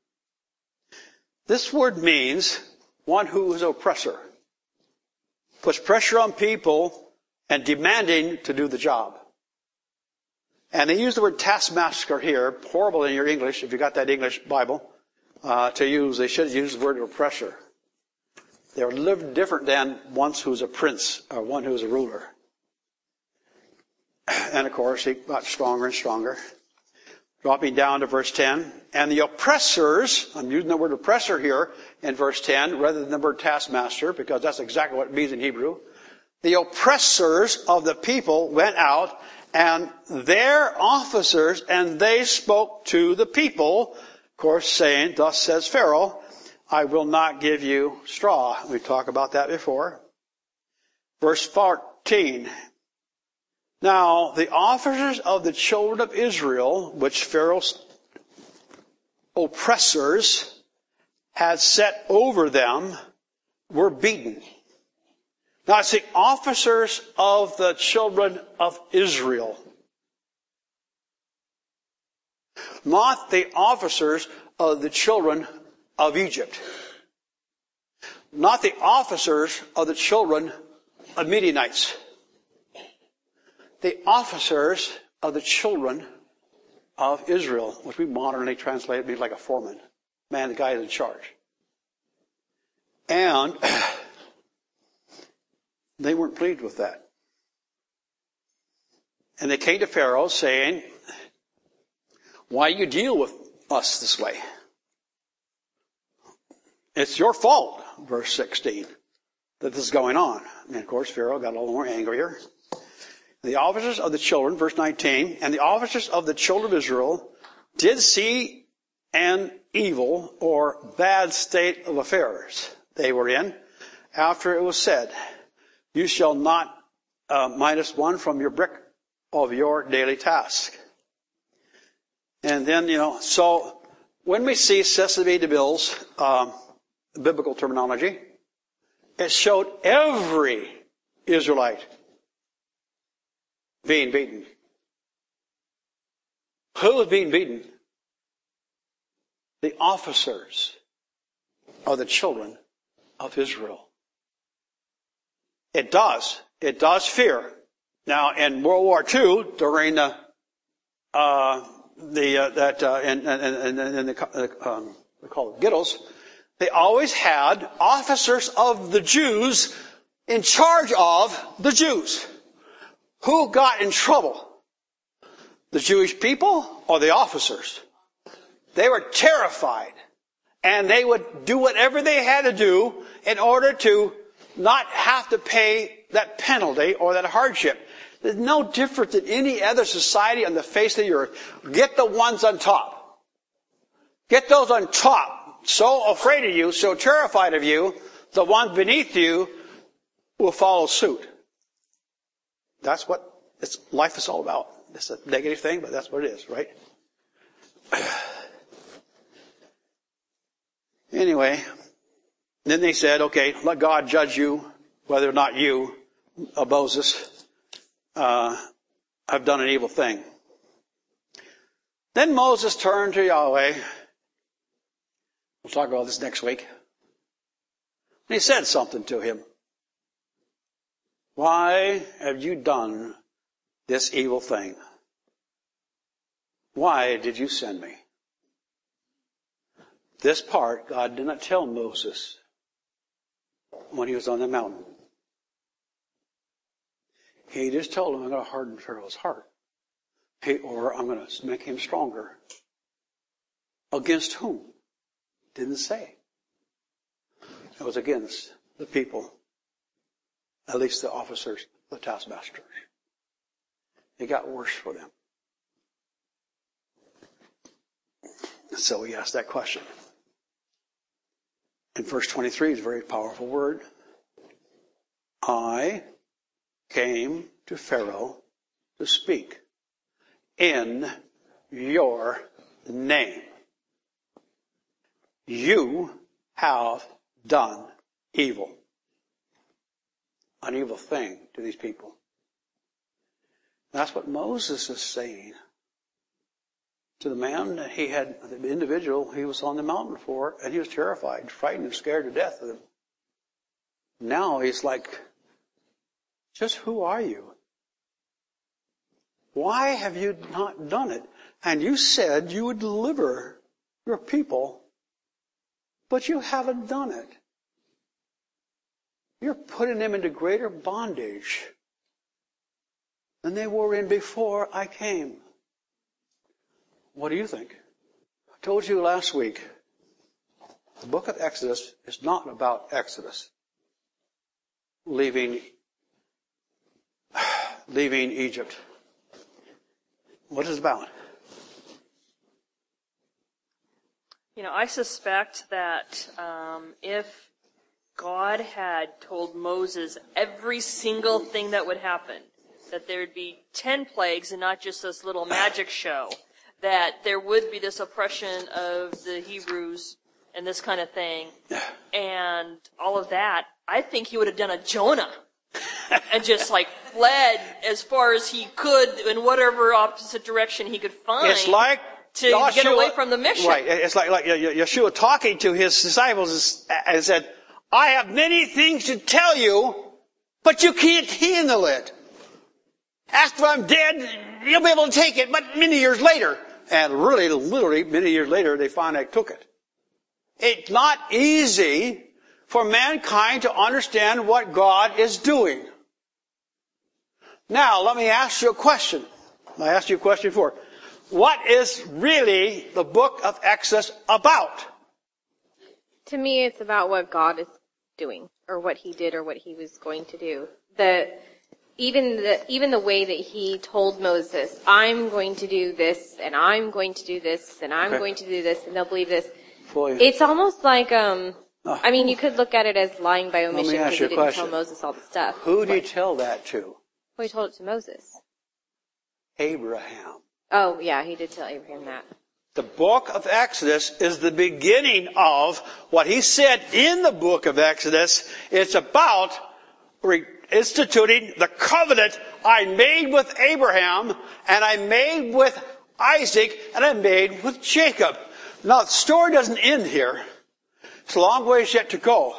This word means one who is oppressor, puts pressure on people and demanding to do the job. And they use the word taskmaster here, horrible in your English, if you got that English Bible, uh, to use. They should use the word oppressor. They're lived different than one who's a prince or one who's a ruler. And of course, he got stronger and stronger. Dropping down to verse ten. And the oppressors, I'm using the word oppressor here in verse ten rather than the word taskmaster, because that's exactly what it means in Hebrew. The oppressors of the people went out, and their officers, and they spoke to the people, of course, saying, thus says Pharaoh, I will not give you straw. We talked about that before. Verse fourteen. Now, the officers of the children of Israel, which Pharaoh's oppressors had set over them, were beaten. Now, it's the officers of the children of Israel, not the officers of the children of Egypt, not the officers of the children of Midianites. The officers of the children of Israel, which we modernly translate means like a foreman. Man, the guy is in charge. And They weren't pleased with that. And they came to Pharaoh saying, why you deal with us this way? It's your fault, verse sixteen, that this is going on. And of course, Pharaoh got a little more angrier. The officers of the children, verse nineteen, and the officers of the children of Israel did see an evil or bad state of affairs they were in after it was said, you shall not uh, minus one from your brick of your daily task. And then, you know, so when we see Sesame DeVille's um, biblical terminology, it showed every Israelite being beaten. Who was being beaten? The officers of the children of Israel. It does. It does fear. Now, in World War Two, during the, uh, the, uh, that, uh, in, in, in, in the, um, we call it ghettos, they always had officers of the Jews in charge of the Jews. Who got in trouble? The Jewish people or the officers? They were terrified. And they would do whatever they had to do in order to not have to pay that penalty or that hardship. There's no different than any other society on the face of the earth. Get the ones on top. Get those on top. So afraid of you, so terrified of you, the ones beneath you will follow suit. That's what it's, life is all about. It's a negative thing, but that's what it is, right? Anyway, then they said, okay, let God judge you, whether or not you, uh, Moses, uh, have done an evil thing. Then Moses turned to Yahweh. We'll talk about this next week. And he said something to him. Why have you done this evil thing? Why did you send me? This part, God did not tell Moses when he was on the mountain. He just told him, I'm going to harden Pharaoh's heart. He, or I'm going to make him stronger. Against whom? Didn't say. It was against the people. At least the officers, the taskmasters. It got worse for them. So he asked that question. And verse twenty-three is a very powerful word. I came to Pharaoh to speak in your name. You have done evil. An evil thing to these people. That's what Moses is saying to the man that he had, the individual he was on the mountain for, and he was terrified, frightened, and scared to death of him. Now he's like, just who are you? Why have you not done it? And you said you would deliver your people, but you haven't done it. You're putting them into greater bondage than they were in before I came. What do you think? I told you last week, the book of Exodus is not about Exodus. Leaving, leaving Egypt. What is it about? You know, I suspect that um, if God had told Moses every single thing that would happen, that there'd be ten plagues and not just this little magic show, that there would be this oppression of the Hebrews and this kind of thing, and all of that, I think he would have done a Jonah and just like fled as far as he could in whatever opposite direction he could find. It's like to Joshua, get away from the mission. Right. It's like, like Yeshua talking to his disciples and said, I have many things to tell you, but you can't handle it. After I'm dead, you'll be able to take it, but many years later. And really, literally, many years later, they finally took it. It's not easy for mankind to understand what God is doing. Now, let me ask you a question. I asked you a question before. What is really the book of Exodus about? To me, it's about what God is doing, or what he did, or what he was going to do. The, even the, even the way that he told Moses, I'm going to do this, and I'm going to do this, and I'm Okay. going to do this, and they'll believe this. Boy. It's almost like, um, Oh. I mean, you could look at it as lying by Let me omission ask because you he a didn't question. tell Moses all the stuff. Who did he But- tell that to? Well, he told it to Moses. Abraham. Oh, yeah, he did tell Abraham that. The book of Exodus is the beginning of what he said in the book of Exodus. It's about re- instituting the covenant I made with Abraham, and I made with Isaac, and I made with Jacob. Now, the story doesn't end here. It's a long ways yet to go.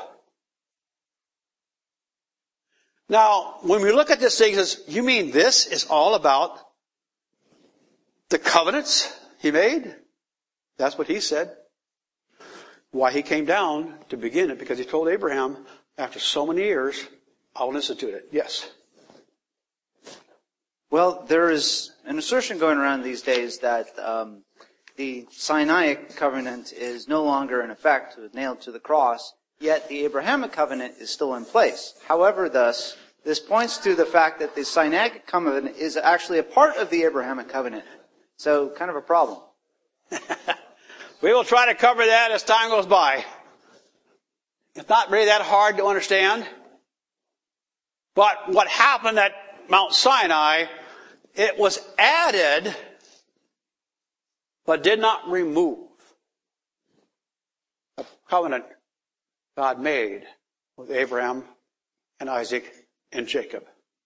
Now, when we look at this thing, it says, you mean this is all about the covenants he made? That's what he said. Why he came down to begin it, because he told Abraham, after so many years, I will institute it. Yes. Well, there is an assertion going around these days that um, the Sinaitic covenant is no longer in effect, it was nailed to the cross, yet the Abrahamic covenant is still in place. However, thus, this points to the fact that the Sinaitic covenant is actually a part of the Abrahamic covenant. So, kind of a problem. We will try to cover that as time goes by. It's not really that hard to understand. But what happened at Mount Sinai, it was added, but did not remove the covenant God made with Abraham and Isaac and Jacob.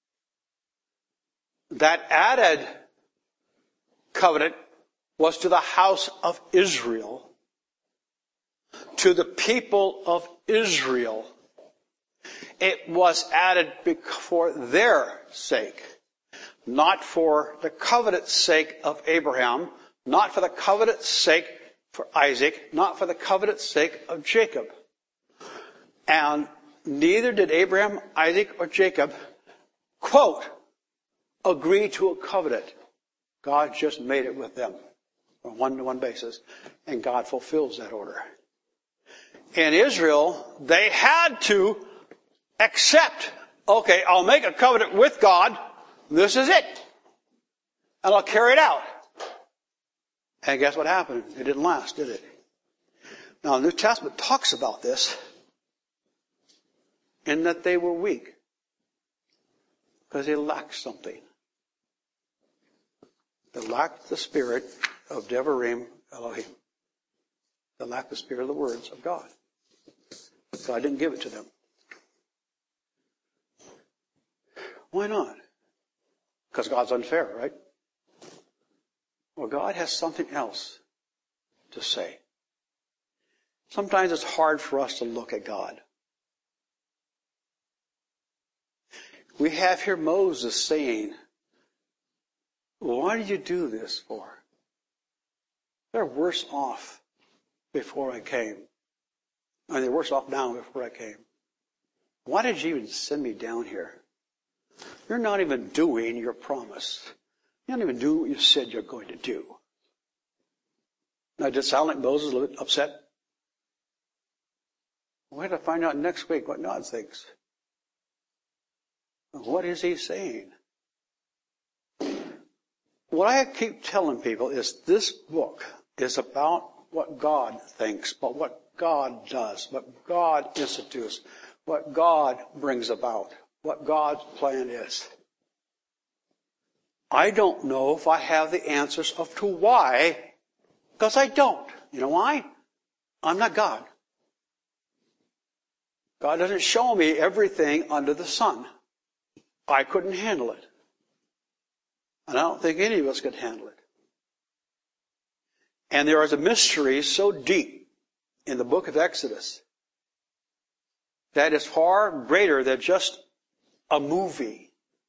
That added covenant was to the house of Israel, to the people of Israel. It was added for their sake, not for the covenant's sake of Abraham, not for the covenant's sake for Isaac, not for the covenant's sake of Jacob. And neither did Abraham, Isaac, or Jacob, quote, agree to a covenant. God just made it with them on a one-to-one basis, and God fulfills that order. In Israel, they had to accept, okay, I'll make a covenant with God, this is it, and I'll carry it out. And guess what happened? It didn't last, did it? Now, the New Testament talks about this, in that they were weak, because they lacked something. They lacked the spirit of Devarim Elohim. They lacked the spirit of the words of God. God didn't give it to them. Why not? Because God's unfair, right? Well, God has something else to say. Sometimes it's hard for us to look at God. We have here Moses saying, why did you do this for? They're worse off before I came. And they're worse off now before I came. Why did you even send me down here? You're not even doing your promise. You don't even do what you said you're going to do. Now, did it sound like Moses a little bit upset? We're going to find out next week what God thinks. What is he saying? What I keep telling people is this book is about what God thinks, but what God does, what God institutes, what God brings about, what God's plan is. I don't know if I have the answers of to why, because I don't. You know why? I'm not God. God doesn't show me everything under the sun. I couldn't handle it. And I don't think any of us could handle it. And there is a mystery so deep in the book of Exodus that is far greater than just a movie.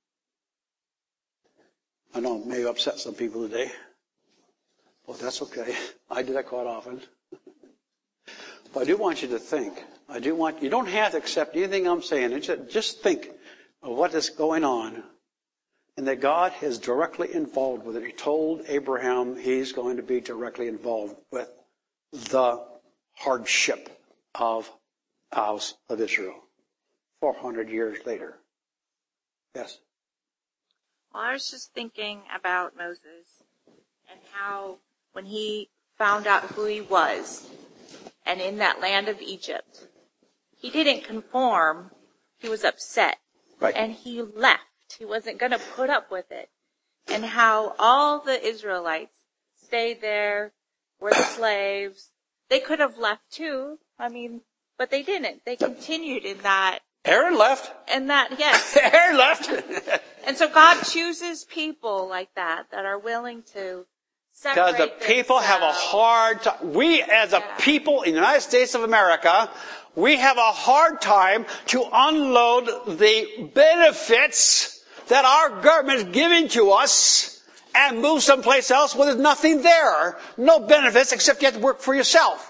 I know it may upset some people today. Well, that's okay. I do that quite often. But I do want you to think. I do want, you don't have to accept anything I'm saying. Just, just think of what is going on and that God is directly involved with it. He told Abraham he's going to be directly involved with the hardship of house of Israel. Four hundred years later. Yes? Well, I was just thinking about Moses and how when he found out who he was and in that land of Egypt, he didn't conform. He was upset. Right. And he left. He wasn't going to put up with it. And how all the Israelites stayed there, were the slaves. They could have left too. I mean, but they didn't. They continued in that. Aaron left. And that, yes. Aaron left. And so God chooses people like that, that are willing to separate Because the people have a hard time. We as a people in the United States of America, we have a hard time to unload the benefits that our government is giving to us and move someplace else where there's nothing there. No benefits except you have to work for yourself.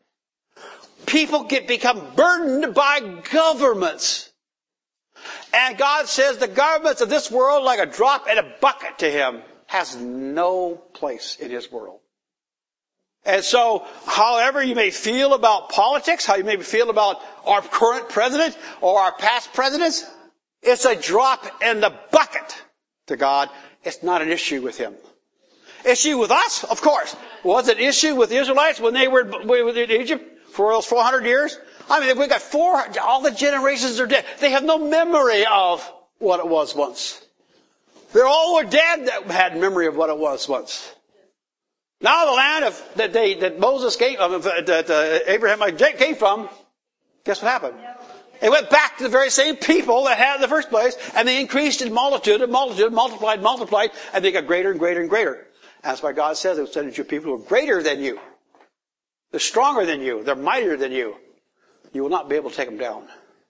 People get become burdened by governments. And God says the governments of this world, like a drop in a bucket to him, has no place in his world. And so, however you may feel about politics, how you may feel about our current president or our past presidents, it's a drop in the bucket to God. It's not an issue with him. Issue with us? Of course. Was it an issue with the Israelites when they were in Egypt for those four hundred years? I mean, we got four, all the generations are dead. They have no memory of what it was once. They're all were dead that had memory of what it was once. Now the land of, that they, that Moses came, uh, that uh, Abraham came from, guess what happened? They went back to the very same people that had in the first place, and they increased in multitude and multitude, multiplied, multiplied, and they got greater and greater and greater. That's why God says, "It will send you people who are greater than you. They're stronger than you. They're mightier than you. You will not be able to take them down."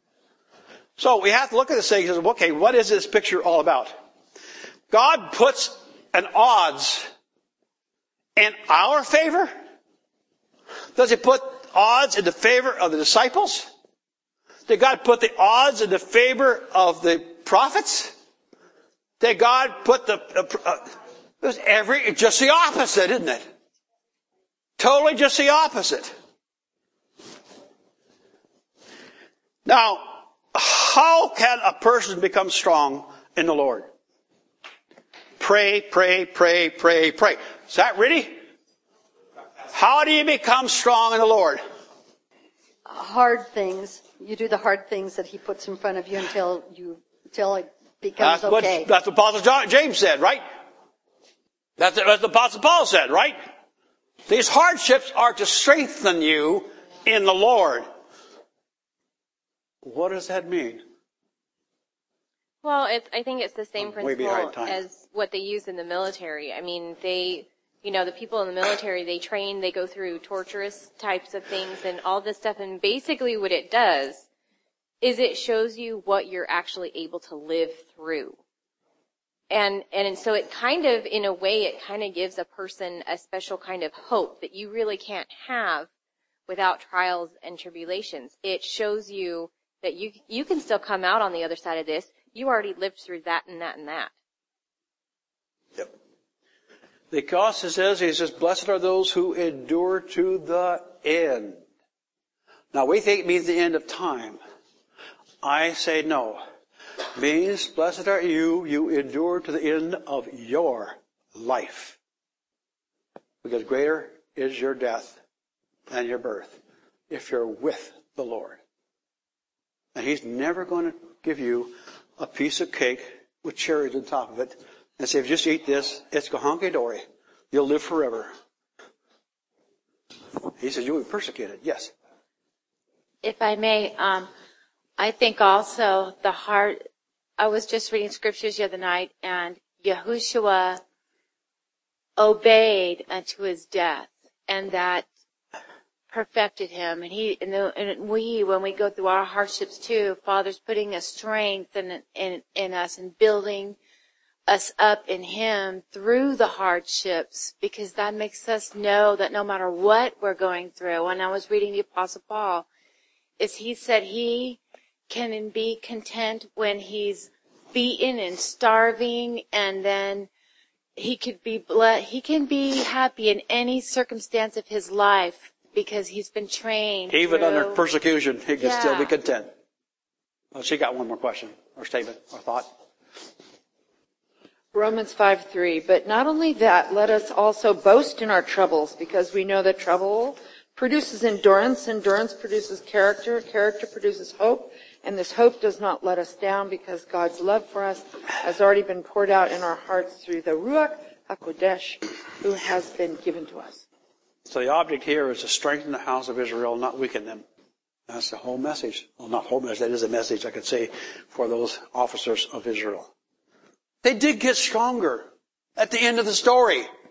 So we have to look at this thing and say, okay, what is this picture all about? God puts an odds in our favor? Does he put odds in the favor of the disciples? Did God put the odds in the favor of the prophets? Did God put the... Uh, uh, it was every, just the opposite, isn't it? Totally just the opposite. Now, how can a person become strong in the Lord? Pray, pray, pray, pray, pray. Is that really? How do you become strong in the Lord? Hard things. You do the hard things that he puts in front of you until you, until it becomes that's okay. What, that's what Apostle John, James said, right? That's what the Apostle Paul said, right? These hardships are to strengthen you in the Lord. What does that mean? Well, it's, I think it's the same I'm way behind principle time. as what they use in the military. I mean, they, you know, the people in the military, they train, they go through torturous types of things and all this stuff. And basically what it does is it shows you what you're actually able to live through. And, and so it kind of, in a way, it kind of gives a person a special kind of hope that you really can't have without trials and tribulations. It shows you that you, you can still come out on the other side of this. You already lived through that and that and that. Yep. Because it says, he says, blessed are those who endure to the end. Now we think it means the end of time. I say no. It means, blessed are you, you endure to the end of your life. Because greater is your death than your birth if you're with the Lord. And he's never going to give you a piece of cake with cherries on top of it and say, if you just eat this, it's honky-dory. You'll live forever. He says, you'll be persecuted. Yes. If I may, um, I think also the heart, I was just reading scriptures the other night, and Yahushua obeyed unto his death, and that perfected him. And he, and, the, and we, when we go through our hardships too, Father's putting a strength in, in, in us and building us up in him through the hardships, because that makes us know that no matter what we're going through. When I was reading the Apostle Paul, is he said he can be content when he's beaten and starving, and then he could be ble- he can be happy in any circumstance of his life because he's been trained. Even through, under persecution, he can Yeah. still be content. Oh, she got one more question or statement or thought. Romans five three. But not only that, let us also boast in our troubles, because we know that trouble produces endurance, endurance produces character, character produces hope, and this hope does not let us down, because God's love for us has already been poured out in our hearts through the Ruach HaKodesh, who has been given to us. So the object here is to strengthen the house of Israel, not weaken them. That's the whole message. Well, not whole message. That is a message, I could say, for those officers of Israel. They did get stronger at the end of the story.